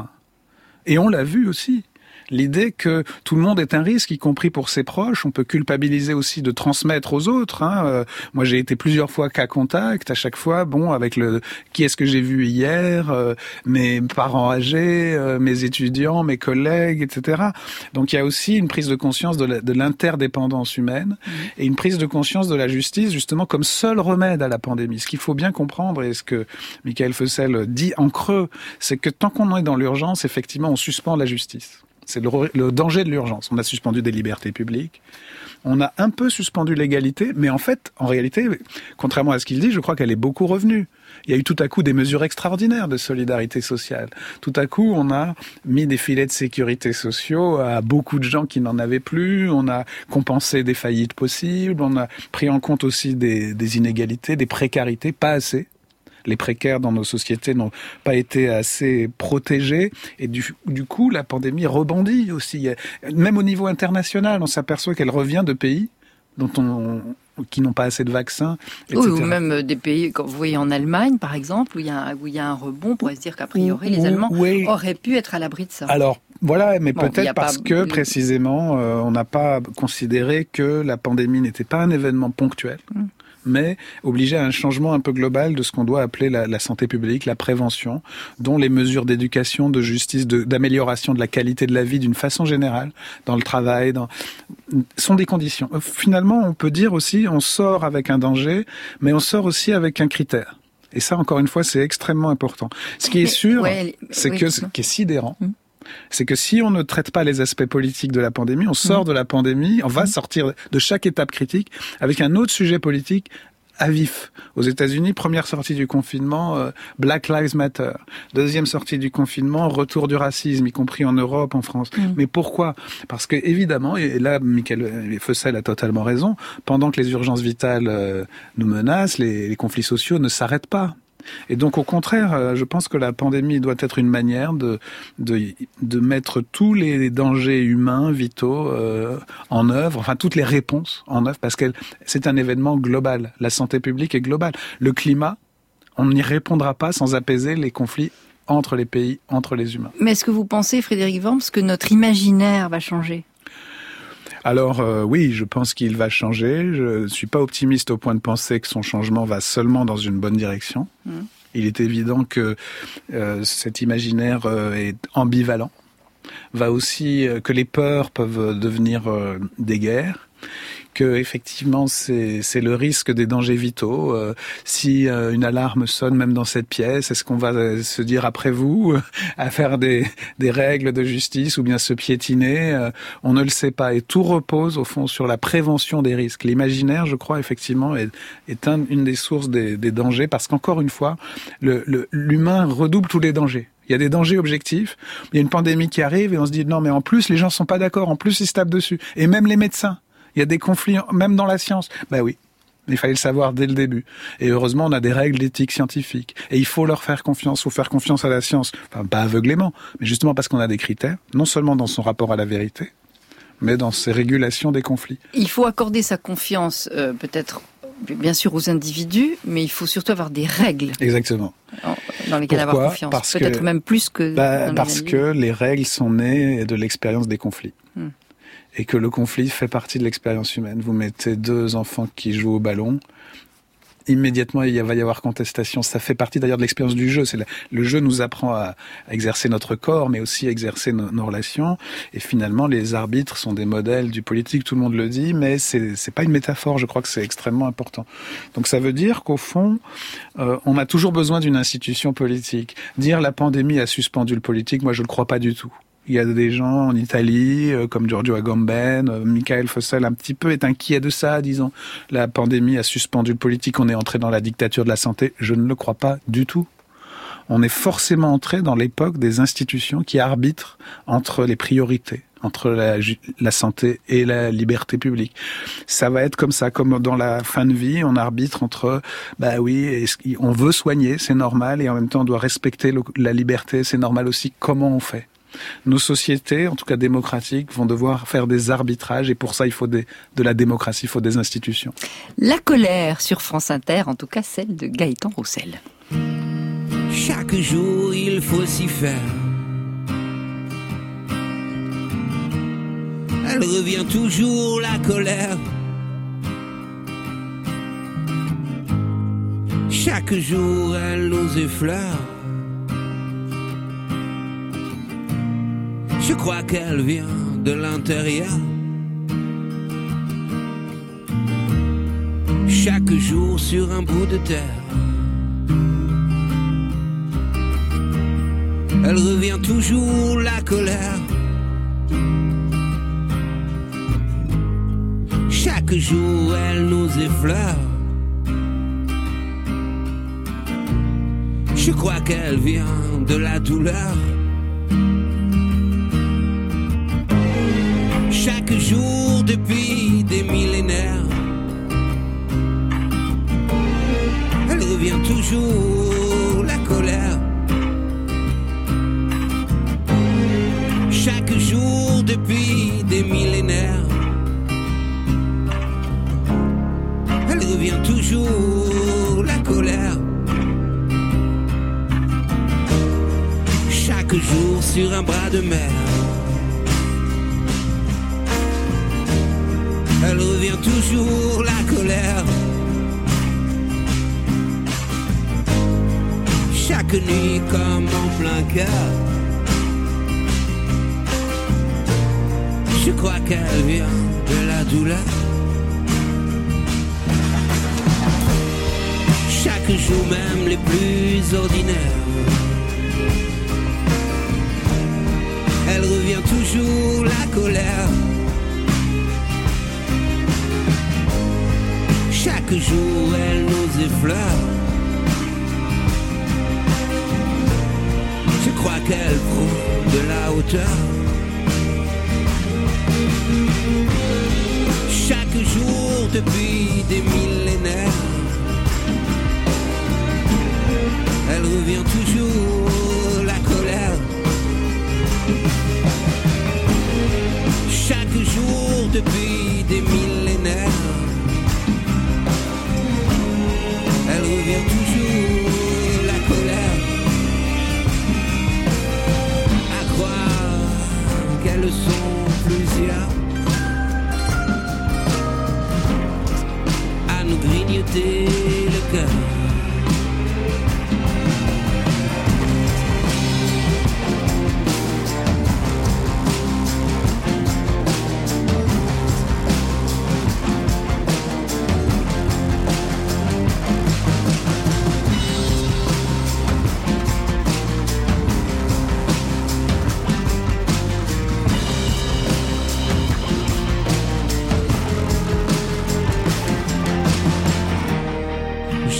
et on l'a vu aussi, l'idée que tout le monde est un risque, y compris pour ses proches. On peut culpabiliser aussi de transmettre aux autres. Hein. Euh, moi, j'ai été plusieurs fois cas contact. À chaque fois, bon, avec le qui est-ce que j'ai vu hier, euh, mes parents âgés, euh, mes étudiants, mes collègues, et cetera. Donc, il y a aussi une prise de conscience de, la, de l'interdépendance humaine mmh. et une prise de conscience de la justice, justement, comme seul remède à la pandémie. Ce qu'il faut bien comprendre, et ce que Michael Fessel dit en creux, c'est que tant qu'on est dans l'urgence, effectivement, on suspend la justice. C'est le, le danger de l'urgence. On a suspendu des libertés publiques. On a un peu suspendu l'égalité, mais en fait, en réalité, contrairement à ce qu'il dit, je crois qu'elle est beaucoup revenue. Il y a eu tout à coup des mesures extraordinaires de solidarité sociale. Tout à coup, on a mis des filets de sécurité sociaux à beaucoup de gens qui n'en avaient plus. On a compensé des faillites possibles. On a pris en compte aussi des, des inégalités, des précarités, pas assez. Les précaires dans nos sociétés n'ont pas été assez protégés et du, du coup la pandémie rebondit aussi. Même au niveau international, on s'aperçoit qu'elle revient de pays dont on, qui n'ont pas assez de vaccins, et cetera. Oui, ou même des pays, comme vous voyez en Allemagne par exemple, où il y a, où il y a un rebond, on pourrait se dire qu'a priori les Allemands oui. auraient pu être à l'abri de ça. Alors voilà, mais bon, peut-être parce pas... que précisément euh, on n'a pas considéré que la pandémie n'était pas un événement ponctuel. Mmh. mais obligé à un changement un peu global de ce qu'on doit appeler la, la santé publique, la prévention, dont les mesures d'éducation, de justice, de, d'amélioration de la qualité de la vie d'une façon générale, dans le travail, dans, sont des conditions. Finalement, on peut dire aussi, on sort avec un danger, mais on sort aussi avec un critère. Et ça, encore une fois, c'est extrêmement important. Ce qui est sûr, ouais, c'est oui, que, ce qui est sidérant, mmh. c'est que si on ne traite pas les aspects politiques de la pandémie, on sort mmh. de la pandémie, on va mmh. sortir de chaque étape critique avec un autre sujet politique à vif. Aux États-Unis, première sortie du confinement, euh, Black Lives Matter. Deuxième sortie du confinement, retour du racisme, y compris en Europe, en France. Mmh. Mais pourquoi ? Parce que évidemment, et là, Michael Fessel a totalement raison, pendant que les urgences vitales euh, nous menacent, les, les conflits sociaux ne s'arrêtent pas. Et donc, au contraire, je pense que la pandémie doit être une manière de de, de mettre tous les dangers humains, vitaux, euh, en œuvre, enfin toutes les réponses en œuvre, parce que c'est un événement global. La santé publique est globale. Le climat, on n'y répondra pas sans apaiser les conflits entre les pays, entre les humains. Mais est-ce que vous pensez, Frédéric Worms, que notre imaginaire va changer ? Alors euh, oui, je pense qu'il va changer. Je ne suis pas optimiste au point de penser que son changement va seulement dans une bonne direction. Mmh. Il est évident que euh, cet imaginaire euh, est ambivalent. Va aussi euh, que les peurs peuvent devenir euh, des guerres. que effectivement c'est, c'est le risque des dangers vitaux. Euh, si euh, une alarme sonne même dans cette pièce, est-ce qu'on va euh, se dire après vous euh, à faire des, des règles de justice ou bien se piétiner? euh, On ne le sait pas et tout repose au fond sur la prévention des risques. L'imaginaire, je crois effectivement, est, est un, une des sources des, des dangers parce qu'encore une fois, le, le, l'humain redouble tous les dangers. Il y a des dangers objectifs. Il y a une pandémie qui arrive et on se dit non mais en plus les gens sont pas d'accord, en plus ils se tapent dessus. Et même les médecins. Il y a des conflits même dans la science. Ben oui. Il fallait le savoir dès le début. Et heureusement, on a des règles d'éthique scientifique. Et il faut leur faire confiance, il faut faire confiance à la science. Enfin, pas aveuglément, mais justement parce qu'on a des critères, non seulement dans son rapport à la vérité, mais dans ses régulations des conflits. Il faut accorder sa confiance, euh, peut-être, bien sûr, aux individus, mais il faut surtout avoir des règles. Exactement. Dans lesquelles Pourquoi? avoir confiance. Parce peut-être que, même plus que... Bah, dans parce les que les règles sont nées de l'expérience des conflits. Hmm. Et que le conflit fait partie de l'expérience humaine. Vous mettez deux enfants qui jouent au ballon, immédiatement il va y avoir contestation. Ça fait partie d'ailleurs de l'expérience du jeu. C'est la, le jeu nous apprend à, à exercer notre corps, mais aussi à exercer no, nos relations. Et finalement, les arbitres sont des modèles du politique, tout le monde le dit, mais c'est, c'est pas une métaphore. Je crois que c'est extrêmement important. Donc ça veut dire qu'au fond, euh, on a toujours besoin d'une institution politique. Dire la pandémie a suspendu le politique, moi je le crois pas du tout. Il y a des gens en Italie, euh, comme Giorgio Agamben, euh, Michael Fossel, un petit peu est inquiet de ça, disant la pandémie a suspendu le politique, on est entré dans la dictature de la santé. Je ne le crois pas du tout. On est forcément entré dans l'époque des institutions qui arbitrent entre les priorités, entre la, la santé et la liberté publique. Ça va être comme ça, comme dans la fin de vie, on arbitre entre, bah oui, on veut soigner, c'est normal, et en même temps on doit respecter le, la liberté, c'est normal aussi. Comment on fait ? Nos sociétés, en tout cas démocratiques, vont devoir faire des arbitrages et pour ça il faut des, de la démocratie, il faut des institutions. La colère sur France Inter, en tout cas celle de Gaëtan Roussel. Chaque jour il faut s'y faire. Elle revient toujours la colère. Chaque jour elle nous effleure. Je crois qu'elle vient de l'intérieur. Chaque jour sur un bout de terre. Elle revient toujours la colère. Chaque jour elle nous effleure. Je crois qu'elle vient de la douleur. Chaque jour depuis des millénaires, elle revient toujours la colère. Chaque jour depuis des millénaires, elle revient toujours la colère. Chaque jour sur un bras de mer, elle revient toujours la colère. Chaque nuit comme en plein cœur, je crois qu'elle vient de la douleur. Chaque jour même les plus ordinaires, elle revient toujours la colère. Chaque jour elle nous effleure. Je crois qu'elle prend de la hauteur. Chaque jour depuis des millénaires, elle revient toujours la colère. Chaque jour depuis des millénaires, elle revient toujours la colère. À croire qu'elles sont plusieurs à nous grignoter le cœur.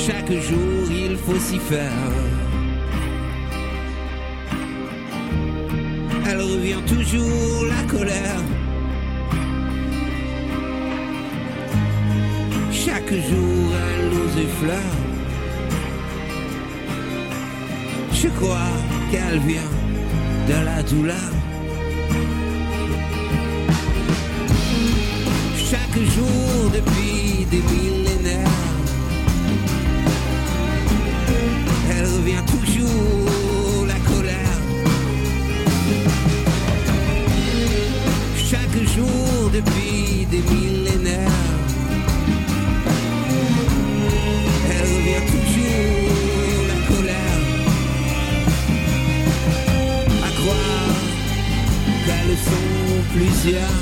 Chaque jour il faut s'y faire. Elle revient toujours, la colère. Chaque jour elle nous effleure. Je crois qu'elle vient de la douleur. Chaque jour depuis des millénaires, elle revient toujours, la colère. Chaque jour depuis des millénaires, elle revient toujours, la colère. À croire qu'elles sont plusieurs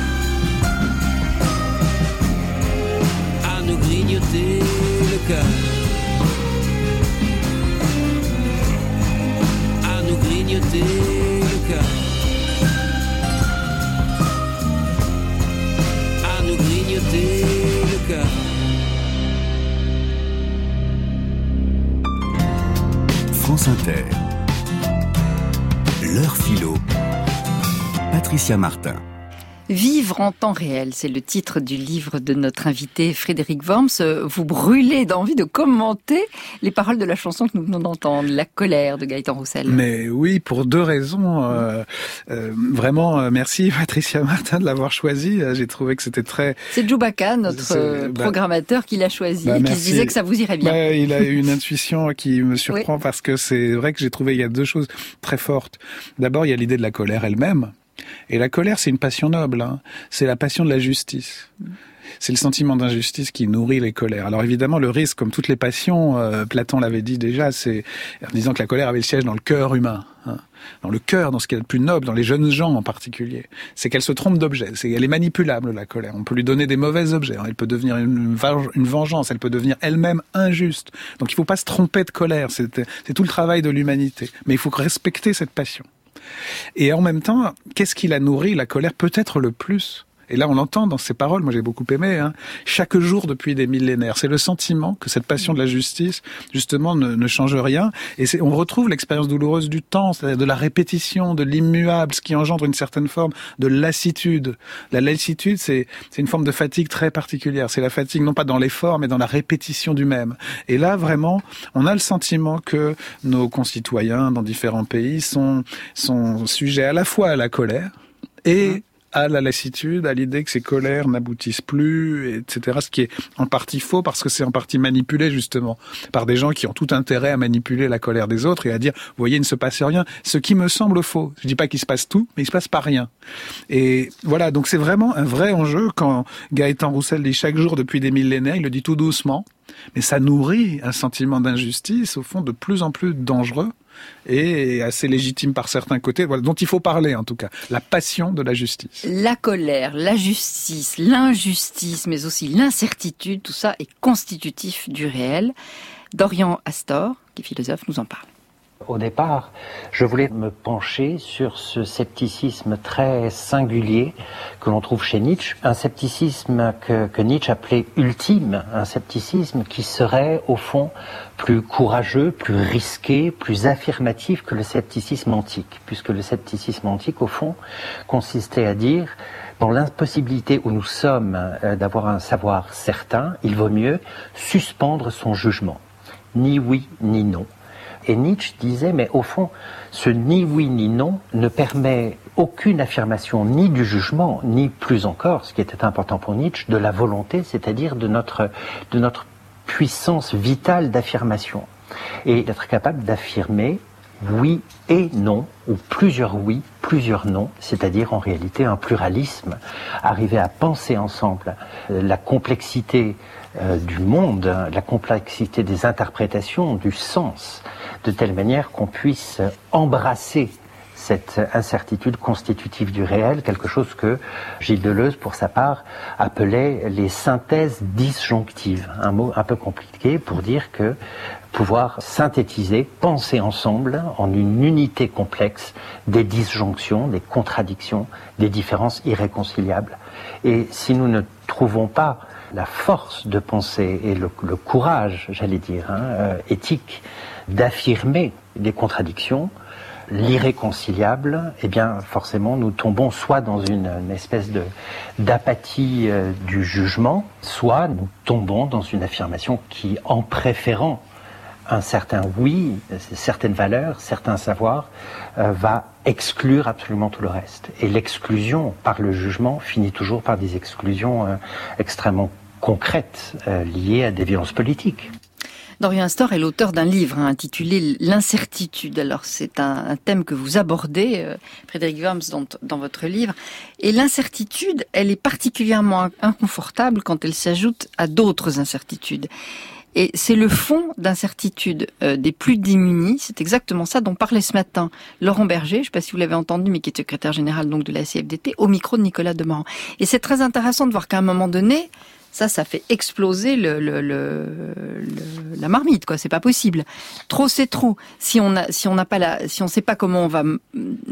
à nous grignoter le cœur. À nous grignoter le cœur. À nous grignoter le cœur. France Inter. L'heure philo. Patricia Martin. Vivre en temps réel, c'est le titre du livre de notre invité Frédéric Worms. Vous brûlez d'envie de commenter les paroles de la chanson que nous venons d'entendre, La colère de Gaëtan Roussel. Mais oui, pour deux raisons. Euh, euh, vraiment, euh, merci Patricia Martin de l'avoir choisi. J'ai trouvé que c'était très... C'est Djoubaka, notre euh, bah, programmateur, qui l'a choisi bah, et qui se disait que ça vous irait bien. Bah, il a eu une intuition qui me surprend oui. Parce que c'est vrai que j'ai trouvé il y a deux choses très fortes. D'abord, il y a l'idée de la colère elle-même. Et la colère, c'est une passion noble, hein. C'est la passion de la justice. C'est le sentiment d'injustice qui nourrit les colères. Alors évidemment, le risque, comme toutes les passions, euh, Platon l'avait dit déjà, c'est en disant que la colère avait le siège dans le cœur humain, hein. Dans le cœur, dans ce qui est le plus noble, dans les jeunes gens en particulier. C'est qu'elle se trompe d'objet, c'est qu'elle est manipulable, la colère. On peut lui donner des mauvais objets, elle peut devenir une, une vengeance, elle peut devenir elle-même injuste. Donc il ne faut pas se tromper de colère, c'est, c'est tout le travail de l'humanité. Mais il faut respecter cette passion. Et en même temps, qu'est-ce qui la nourrit, la colère, peut-être le plus ? Et là, on l'entend dans ses paroles, moi j'ai beaucoup aimé, hein. Chaque jour depuis des millénaires. C'est le sentiment que cette passion de la justice, justement, ne, ne change rien. Et c'est, on retrouve l'expérience douloureuse du temps, c'est-à-dire de la répétition, de l'immuable, ce qui engendre une certaine forme de lassitude. La lassitude, c'est, c'est une forme de fatigue très particulière. C'est la fatigue, non pas dans l'effort, mais dans la répétition du même. Et là, vraiment, on a le sentiment que nos concitoyens dans différents pays sont, sont sujets à la fois à la colère et à la lassitude, à l'idée que ces colères n'aboutissent plus, et cetera. Ce qui est en partie faux parce que c'est en partie manipulé justement par des gens qui ont tout intérêt à manipuler la colère des autres et à dire, vous voyez, il ne se passe rien. Ce qui me semble faux. Je dis pas qu'il se passe tout, mais il se passe pas rien. Et voilà, donc c'est vraiment un vrai enjeu quand Gaëtan Roussel dit chaque jour depuis des millénaires, il le dit tout doucement, mais ça nourrit un sentiment d'injustice au fond de plus en plus dangereux et assez légitime par certains côtés, voilà, dont il faut parler en tout cas, la passion de la justice. La colère, la justice, l'injustice, mais aussi l'incertitude, tout ça est constitutif du réel. Dorian Astor, qui est philosophe, nous en parle. Au départ, je voulais me pencher sur ce scepticisme très singulier que l'on trouve chez Nietzsche, un scepticisme que, que Nietzsche appelait ultime, un scepticisme qui serait au fond plus courageux, plus risqué, plus affirmatif que le scepticisme antique, puisque le scepticisme antique, au fond, consistait à dire, dans l'impossibilité où nous sommes euh, d'avoir un savoir certain, il vaut mieux suspendre son jugement, ni oui ni non. Et Nietzsche disait, mais au fond, ce ni oui ni non ne permet aucune affirmation ni du jugement, ni plus encore, ce qui était important pour Nietzsche, de la volonté, c'est-à-dire de notre, de notre puissance vitale d'affirmation. Et d'être capable d'affirmer oui et non, ou plusieurs oui, plusieurs non, c'est-à-dire en réalité un pluralisme, arriver à penser ensemble la complexité euh, du monde, la complexité des interprétations, du sens, de telle manière qu'on puisse embrasser cette incertitude constitutive du réel, quelque chose que Gilles Deleuze, pour sa part, appelait les synthèses disjonctives, un mot un peu compliqué pour dire que pouvoir synthétiser, penser ensemble en une unité complexe des disjonctions, des contradictions, des différences irréconciliables. Et si nous ne trouvons pas la force de penser et le, le courage, j'allais dire, hein, euh, éthique, d'affirmer les contradictions, l'irréconciliable, eh bien forcément nous tombons soit dans une, une espèce de d'apathie euh, du jugement, soit nous tombons dans une affirmation qui, en préférant un certain oui, certaines valeurs, certains savoirs, euh, va exclure absolument tout le reste. Et l'exclusion par le jugement finit toujours par des exclusions euh, extrêmement concrètes euh, liées à des violences politiques. Dorian Astor est l'auteur d'un livre hein, intitulé L'incertitude. Alors c'est un, un thème que vous abordez, euh, Frédéric Worms, dans, dans votre livre. Et l'incertitude, elle est particulièrement inconfortable quand elle s'ajoute à d'autres incertitudes. Et c'est le fond d'incertitude euh, des plus démunis. C'est exactement ça dont parlait ce matin Laurent Berger, je ne sais pas si vous l'avez entendu, mais qui est secrétaire général donc de la C F D T, au micro de Nicolas Demorand. Et c'est très intéressant de voir qu'à un moment donné, ça, ça fait exploser le, le, le, le la marmite, quoi. C'est pas possible. Trop, c'est trop. Si on a, si on n'a pas la, si on sait pas comment on va m-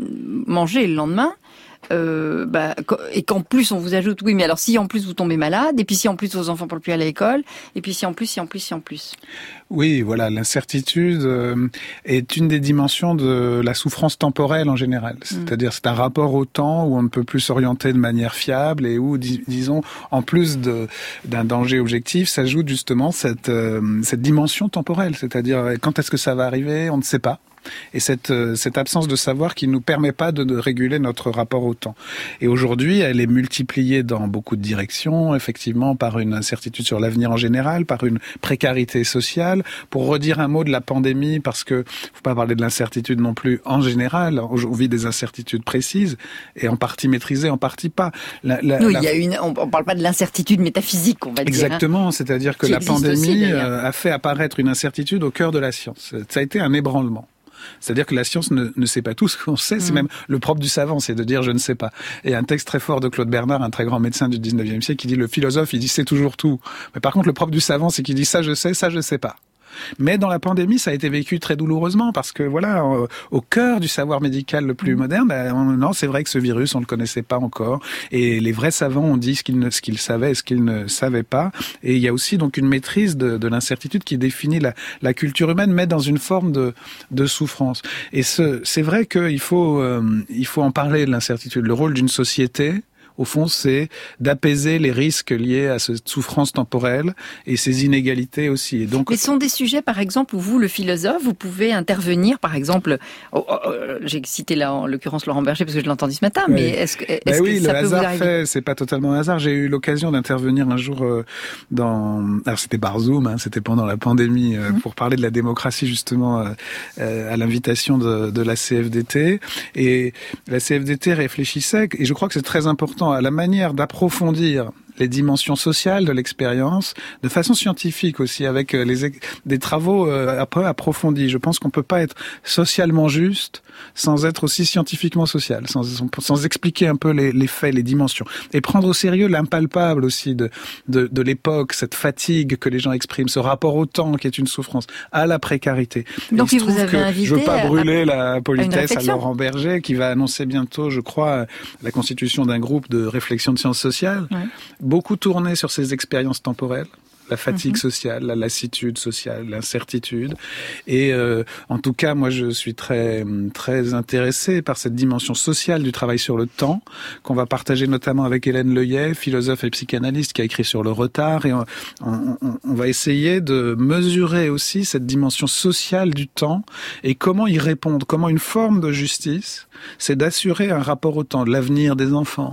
manger le lendemain. Euh, bah, et qu'en plus on vous ajoute, oui, mais alors si en plus vous tombez malade, et puis si en plus vos enfants ne parlent plus à l'école, et puis si en plus, si en plus, si en plus. Oui, voilà, l'incertitude euh, est une des dimensions de la souffrance temporelle en général. C'est-à-dire, c'est un rapport au temps où on ne peut plus s'orienter de manière fiable et où, dis- disons, en plus de, d'un danger objectif, s'ajoute justement cette, euh, cette dimension temporelle. C'est-à-dire, quand est-ce que ça va arriver, on ne sait pas. Et cette, cette absence de savoir qui ne nous permet pas de, de réguler notre rapport au temps. Et aujourd'hui, elle est multipliée dans beaucoup de directions, effectivement, par une incertitude sur l'avenir en général, par une précarité sociale. Pour redire un mot de la pandémie, parce que faut pas parler de l'incertitude non plus en général, on vit des incertitudes précises, et en partie maîtrisées, en partie pas. La, la, oui, la... il y a une, on, on parle pas de l'incertitude métaphysique, on va dire. Exactement, hein, c'est-à-dire que qui la pandémie aussi, euh, a fait apparaître une incertitude au cœur de la science. Ça a été un ébranlement. C'est-à-dire que la science ne, ne sait pas tout ce qu'on sait, mmh. c'est même le propre du savant, c'est de dire je ne sais pas. Et un texte très fort de Claude Bernard, un très grand médecin du dix-neuvième siècle, qui dit le philosophe, il dit c'est toujours tout. Mais par contre, le propre du savant, c'est qu'il dit ça je sais, ça je sais pas. Mais dans la pandémie, ça a été vécu très douloureusement parce que voilà, euh, au cœur du savoir médical le plus moderne, ben, on, non, c'est vrai que ce virus, on le connaissait pas encore. Et les vrais savants ont dit ce qu'ils, ne, ce qu'ils savaient et ce qu'ils ne savaient pas. Et il y a aussi donc une maîtrise de, de l'incertitude qui définit la, la culture humaine, mais dans une forme de, de souffrance. Et ce, c'est vrai qu'il faut, euh, il faut en parler de l'incertitude. Le rôle d'une société, au fond, c'est d'apaiser les risques liés à cette souffrance temporelle et ces inégalités aussi. Et donc, mais ce sont des sujets, par exemple, où vous, le philosophe, vous pouvez intervenir, par exemple, oh, oh, j'ai cité là, en l'occurrence Laurent Berger parce que je l'ai entendu ce matin, oui. mais est-ce, est-ce ben que oui, ça le peut vous hasard arriver fait, c'est pas totalement un hasard. J'ai eu l'occasion d'intervenir un jour euh, dans, alors c'était par Zoom, hein, c'était pendant la pandémie, euh, mmh. pour parler de la démocratie justement euh, euh, à l'invitation de, de la C F D T. Et la C F D T réfléchissait, et je crois que c'est très important, à la manière d'approfondir les dimensions sociales de l'expérience, de façon scientifique aussi, avec les, des travaux euh, un peu approfondis. Je pense qu'on peut pas être socialement juste sans être aussi scientifiquement social, sans, sans expliquer un peu les, les faits, les dimensions. Et prendre au sérieux l'impalpable aussi de, de, de l'époque, cette fatigue que les gens expriment, ce rapport au temps qui est une souffrance, à la précarité. Donc, il, il vous avez invité je veux pas brûler à, la politesse à, à Laurent Berger, qui va annoncer bientôt, je crois, la constitution d'un groupe de réflexion de sciences sociales. Ouais. Beaucoup tourné sur ces expériences temporelles, la fatigue mm-hmm. sociale, la lassitude sociale, l'incertitude. Et euh, en tout cas, moi, je suis très très intéressé par cette dimension sociale du travail sur le temps, qu'on va partager notamment avec Hélène Leuillet, philosophe et psychanalyste, qui a écrit sur le retard. Et on, on, on va essayer de mesurer aussi cette dimension sociale du temps et comment y répondre, comment une forme de justice, c'est d'assurer un rapport au temps, de l'avenir des enfants,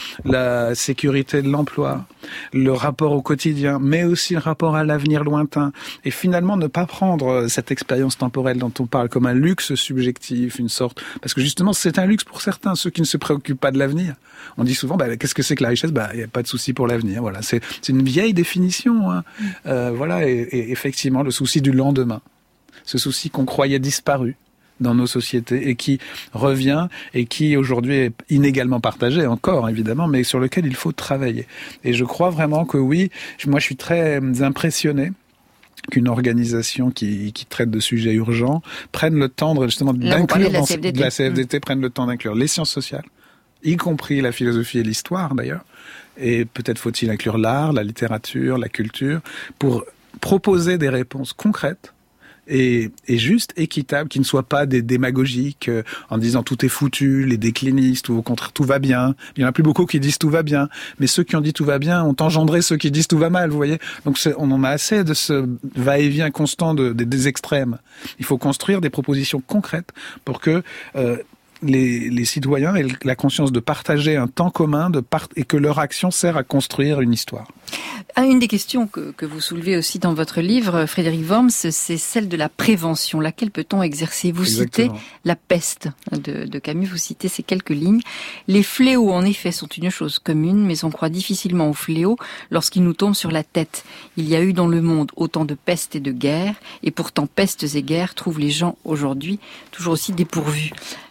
la sécurité de l'emploi, le rapport au quotidien, mais aussi le rapport à l'avenir lointain. Et finalement, ne pas prendre cette expérience temporelle dont on parle comme un luxe subjectif, une sorte... Parce que justement, c'est un luxe pour certains, ceux qui ne se préoccupent pas de l'avenir. On dit souvent, bah, qu'est-ce que c'est que la richesse ? Bah, il n'y a pas de souci pour l'avenir. Voilà, c'est, c'est une vieille définition. Hein. Euh, voilà, et, et effectivement, le souci du lendemain. Ce souci qu'on croyait disparu dans nos sociétés et qui revient et qui aujourd'hui est inégalement partagé encore évidemment, mais sur lequel il faut travailler. Et je crois vraiment que oui, moi je suis très impressionné qu'une organisation qui, qui traite de sujets urgents prenne le temps de, justement Là, d'inclure de la dans C F D T. de la C F D T, mmh. prenne le temps d'inclure les sciences sociales y compris la philosophie et l'histoire d'ailleurs. Et peut-être faut-il inclure l'art, la littérature, la culture, pour proposer des réponses concrètes et, et justes, équitables, qui ne soient pas des démagogiques euh, en disant tout est foutu, les déclinistes, ou au contraire tout va bien. Il y en a plus beaucoup qui disent tout va bien, mais ceux qui ont dit tout va bien ont engendré ceux qui disent tout va mal, vous voyez. Donc c'est, on en a assez de ce va-et-vient constant de, de, des extrêmes. Il faut construire des propositions concrètes pour que euh, Les, les citoyens aient la conscience de partager un temps commun de part- et que leur action sert à construire une histoire. Une des questions que, que vous soulevez aussi dans votre livre, Frédéric Worms, c'est celle de la prévention. Laquelle peut-on exercer ? Vous Exactement. Citez La peste de, de Camus, vous citez ces quelques lignes. Les fléaux, en effet, sont une chose commune, mais on croit difficilement aux fléaux lorsqu'ils nous tombent sur la tête. Il y a eu dans le monde autant de pestes et de guerres, et pourtant pestes et guerres trouvent les gens aujourd'hui toujours aussi dépourvus.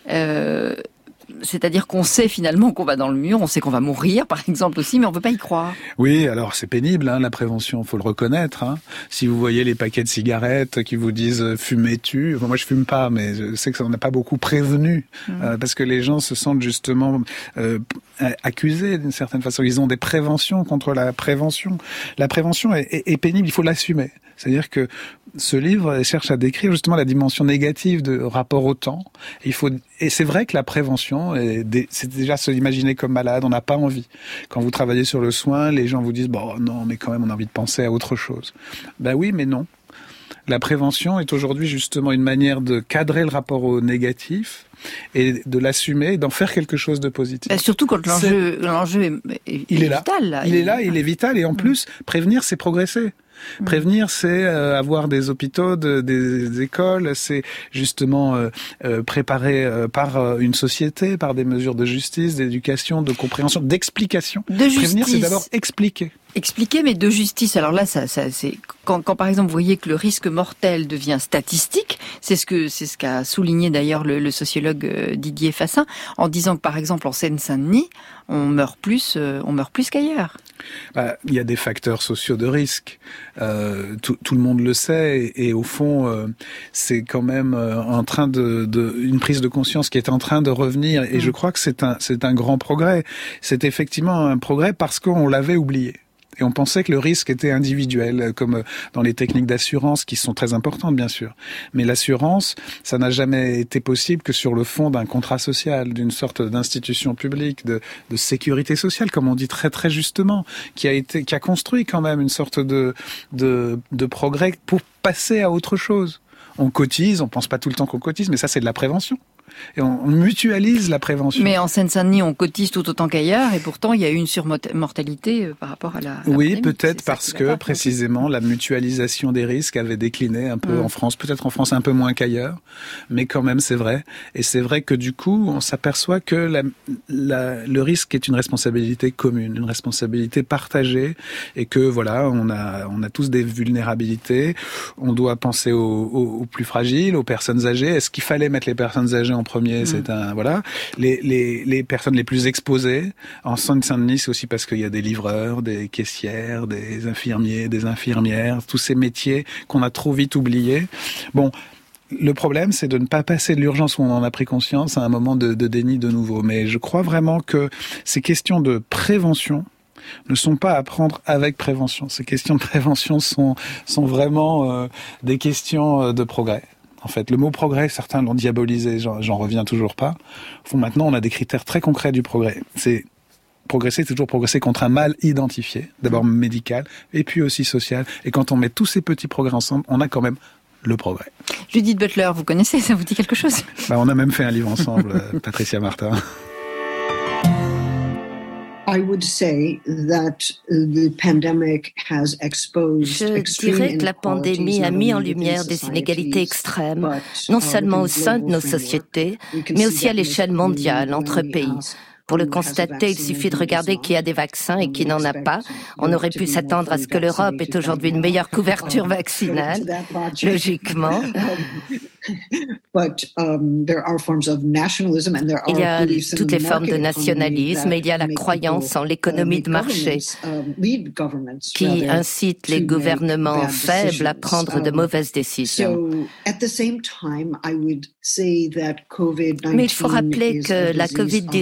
Euh, c'est-à-dire qu'on sait finalement qu'on va dans le mur, on sait qu'on va mourir, par exemple aussi, mais on ne veut pas y croire. Oui, alors c'est pénible, hein, la prévention, faut le reconnaître. Hein. Si vous voyez les paquets de cigarettes qui vous disent « fumez tu », moi je fume pas, mais je sais que ça n'en a pas beaucoup prévenu, mmh. euh, parce que les gens se sentent justement euh, accusés d'une certaine façon. Ils ont des préventions contre la prévention. La prévention est, est, est pénible, il faut l'assumer. C'est-à-dire que ce livre cherche à décrire justement la dimension négative de rapport au temps. Il faut, et c'est vrai que la prévention, est des, c'est déjà se imaginer comme malade, on n'a pas envie. Quand vous travaillez sur le soin, les gens vous disent « bon, non, mais quand même, on a envie de penser à autre chose ». Ben oui, mais non. La prévention est aujourd'hui justement une manière de cadrer le rapport au négatif et de l'assumer et d'en faire quelque chose de positif. Ben surtout quand l'enjeu, l'enjeu est, est, il est, est là. vital. Là. Il est là, il est vital et en plus, prévenir, c'est progresser. Prévenir, c'est euh, avoir des hôpitaux, de, des, des écoles, c'est justement euh, euh, préparer euh, par euh, une société, par des mesures de justice, d'éducation, de compréhension, d'explication. De justice. Prévenir, c'est d'abord expliquer. Expliquer, mais de justice. Alors là, ça, ça, c'est quand, quand par exemple vous voyez que le risque mortel devient statistique, c'est ce que c'est ce qu'a souligné d'ailleurs le, le sociologue Didier Fassin, en disant que par exemple en Seine-Saint-Denis, on meurt plus, euh, on meurt plus qu'ailleurs. Bah, il y a des facteurs sociaux de risque. Euh, tout, tout le monde le sait, et, et au fond, euh, c'est quand même euh, en train de, de une prise de conscience qui est en train de revenir. Et mmh. je crois que c'est un c'est un grand progrès. C'est effectivement un progrès parce qu'on l'avait oublié. Et on pensait que le risque était individuel, comme dans les techniques d'assurance, qui sont très importantes, bien sûr. Mais l'assurance, ça n'a jamais été possible que sur le fond d'un contrat social, d'une sorte d'institution publique, de, de sécurité sociale, comme on dit très très justement, qui a été, qui a construit quand même une sorte de, de, de progrès pour passer à autre chose. On cotise, on pense pas tout le temps qu'on cotise, mais ça c'est de la prévention. Et on mutualise la prévention. Mais en Seine-Saint-Denis, on cotise tout autant qu'ailleurs, et pourtant il y a eu une surmortalité par rapport à la, la oui, pandémie. peut-être parce que précisément la mutualisation des risques avait décliné un peu mmh. en France, peut-être en France un peu moins qu'ailleurs, mais quand même c'est vrai. Et c'est vrai que du coup, on s'aperçoit que la, la, le risque est une responsabilité commune, une responsabilité partagée, et que voilà, on a, on a tous des vulnérabilités. On doit penser aux, aux, aux plus fragiles, aux personnes âgées. Est-ce qu'il fallait mettre les personnes âgées en premier, mmh. c'est un voilà les les les personnes les plus exposées en Seine-Saint-Denis, c'est aussi parce qu'il y a des livreurs, des caissières, des infirmiers, des infirmières, tous ces métiers qu'on a trop vite oubliés. Bon, le problème, c'est de ne pas passer de l'urgence où on en a pris conscience à un moment de, de déni de nouveau. Mais je crois vraiment que ces questions de prévention ne sont pas à prendre avec prévention. Ces questions de prévention sont sont vraiment euh, des questions de progrès. En fait, le mot progrès, certains l'ont diabolisé, j'en, j'en reviens toujours pas. Au fond, maintenant, on a des critères très concrets du progrès. C'est progresser, c'est toujours progresser contre un mal identifié, d'abord médical, et puis aussi social. Et quand on met tous ces petits progrès ensemble, on a quand même le progrès. Judith Butler, vous connaissez, ça vous dit quelque chose ? Bah, on a même fait un livre ensemble, Patricia Martin. I would say that the pandemic has exposed Je dirais que la pandémie a mis en lumière des inégalités extrêmes, non seulement au sein de nos sociétés, mais aussi à l'échelle mondiale, entre pays. Pour le constater, il suffit de regarder qui a des vaccins et qui n'en a pas. On aurait pu s'attendre à ce que l'Europe ait aujourd'hui une meilleure couverture vaccinale, logiquement. Il y a toutes les formes de nationalisme et il y a la croyance en l'économie de marché qui incite les gouvernements faibles à prendre de mauvaises décisions. Mais il faut rappeler que la covid dix-neuf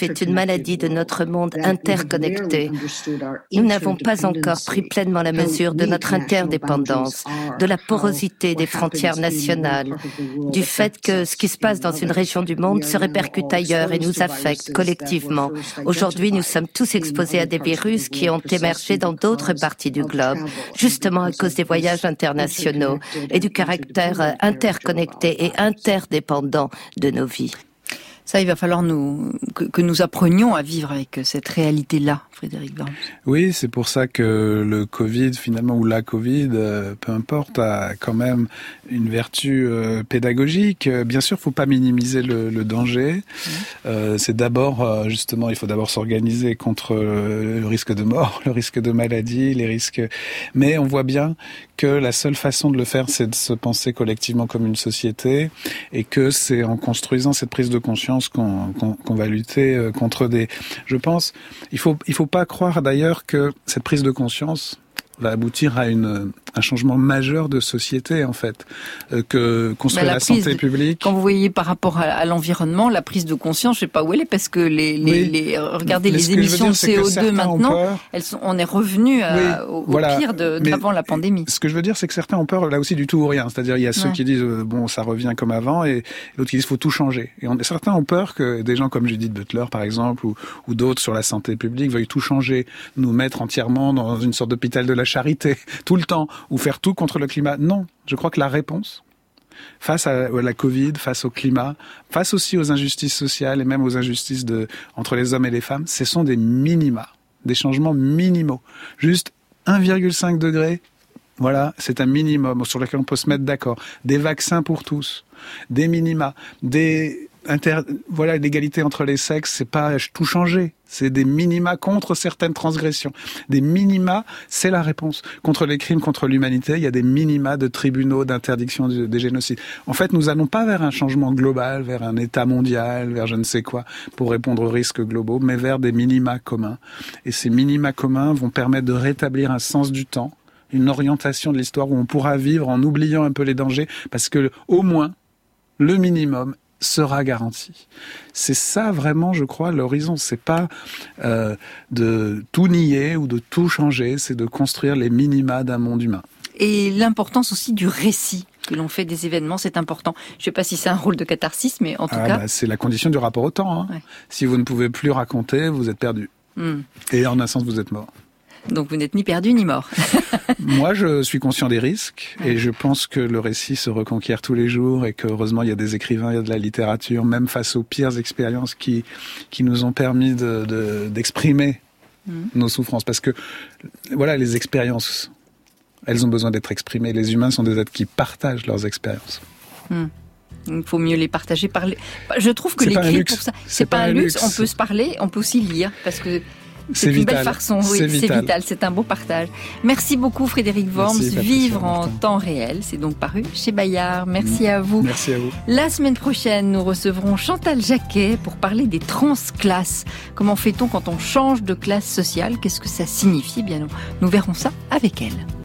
est une maladie de notre monde interconnecté. Nous n'avons pas encore pris pleinement la mesure de notre interdépendance, de la porosité des frontières nationales, du fait que ce qui se passe dans une région du monde se répercute ailleurs et nous affecte collectivement. Aujourd'hui, nous sommes tous exposés à des virus qui ont émergé dans d'autres parties du globe, justement à cause des voyages internationaux et du caractère interconnecté et interdépendant de nos vies. Ça, il va falloir nous que, que nous apprenions à vivre avec cette réalité-là, Frédéric Worms. Oui, c'est pour ça que le Covid, finalement, ou la Covid, euh, peu importe, a quand même une vertu euh, pédagogique. Bien sûr, il ne faut pas minimiser le, le danger. Mmh. Euh, c'est d'abord, euh, justement, il faut d'abord s'organiser contre euh, le risque de mort, le risque de maladie, les risques... Mais on voit bien que la seule façon de le faire, c'est de se penser collectivement comme une société, et que c'est en construisant cette prise de conscience qu'on, qu'on, qu'on va lutter contre des... Je pense, il faut, il faut pas croire d'ailleurs que cette prise de conscience va aboutir à une, un changement majeur de société, en fait. Euh, que construire la, la santé de, publique... Quand vous voyez par rapport à, à l'environnement, la prise de conscience, je sais pas où elle est, parce que les, les, oui. les regardez mais les émissions dire, de C O deux maintenant, elles sont, on est revenu à, oui, au, voilà. au pire de, d'avant la pandémie. Ce que je veux dire, c'est que certains ont peur, là aussi, du tout ou rien. C'est-à-dire, il y a ceux ouais. qui disent, euh, bon, ça revient comme avant, et d'autres qui disent, faut tout changer. Et on, certains ont peur que des gens comme Judith Butler, par exemple, ou, ou d'autres sur la santé publique, veuillent tout changer, nous mettre entièrement dans une sorte d'hôpital de la charité, tout le temps, ou faire tout contre le climat. Non, je crois que la réponse, face à la Covid, face au climat, face aussi aux injustices sociales et même aux injustices de, entre les hommes et les femmes, ce sont des minima, des changements minimaux. Juste un virgule cinq degré, voilà, c'est un minimum sur lequel on peut se mettre d'accord. Des vaccins pour tous, des minima, des... Inter... Voilà, l'égalité entre les sexes, c'est pas tout changer. C'est des minima contre certaines transgressions. Des minima, c'est la réponse. Contre les crimes contre l'humanité, il y a des minima de tribunaux d'interdiction des génocides. En fait, nous allons pas vers un changement global, vers un État mondial, vers je ne sais quoi, pour répondre aux risques globaux, mais vers des minima communs. Et ces minima communs vont permettre de rétablir un sens du temps, une orientation de l'histoire où on pourra vivre en oubliant un peu les dangers, parce que, au moins, le minimum sera garanti. C'est ça vraiment, je crois, l'horizon. C'est pas euh, de tout nier ou de tout changer, c'est de construire les minima d'un monde humain. Et l'importance aussi du récit que l'on fait des événements, c'est important. Je ne sais pas si c'est un rôle de catharsis, mais en tout ah, cas... Bah, c'est la condition du rapport au temps. Hein. Ouais. Si vous ne pouvez plus raconter, vous êtes perdu. Mm. Et en un sens, vous êtes mort. Donc vous n'êtes ni perdu ni mort. Moi, je suis conscient des risques et je pense que le récit se reconquiert tous les jours et qu'heureusement, il y a des écrivains, il y a de la littérature, même face aux pires expériences qui qui nous ont permis de, de d'exprimer mmh. nos souffrances. Parce que, voilà, les expériences, elles ont besoin d'être exprimées. Les humains sont des êtres qui partagent leurs expériences. Mmh. Il faut mieux les partager. Par les... Je trouve que c'est l'écrit, pour ça, c'est, c'est pas, pas un luxe. luxe. On peut se parler, on peut aussi lire, parce que c'est, c'est une vital. belle farce, oui, c'est, c'est vital, c'est un beau partage. Merci beaucoup Frédéric Worms, Merci, Vivre en temps réel, c'est donc paru chez Bayard. Merci mmh. à vous. Merci à vous. La semaine prochaine, nous recevrons Chantal Jacquet pour parler des transclasses. Comment fait-on quand on change de classe sociale ? Qu'est-ce que ça signifie ? Bien, nous, nous verrons ça avec elle.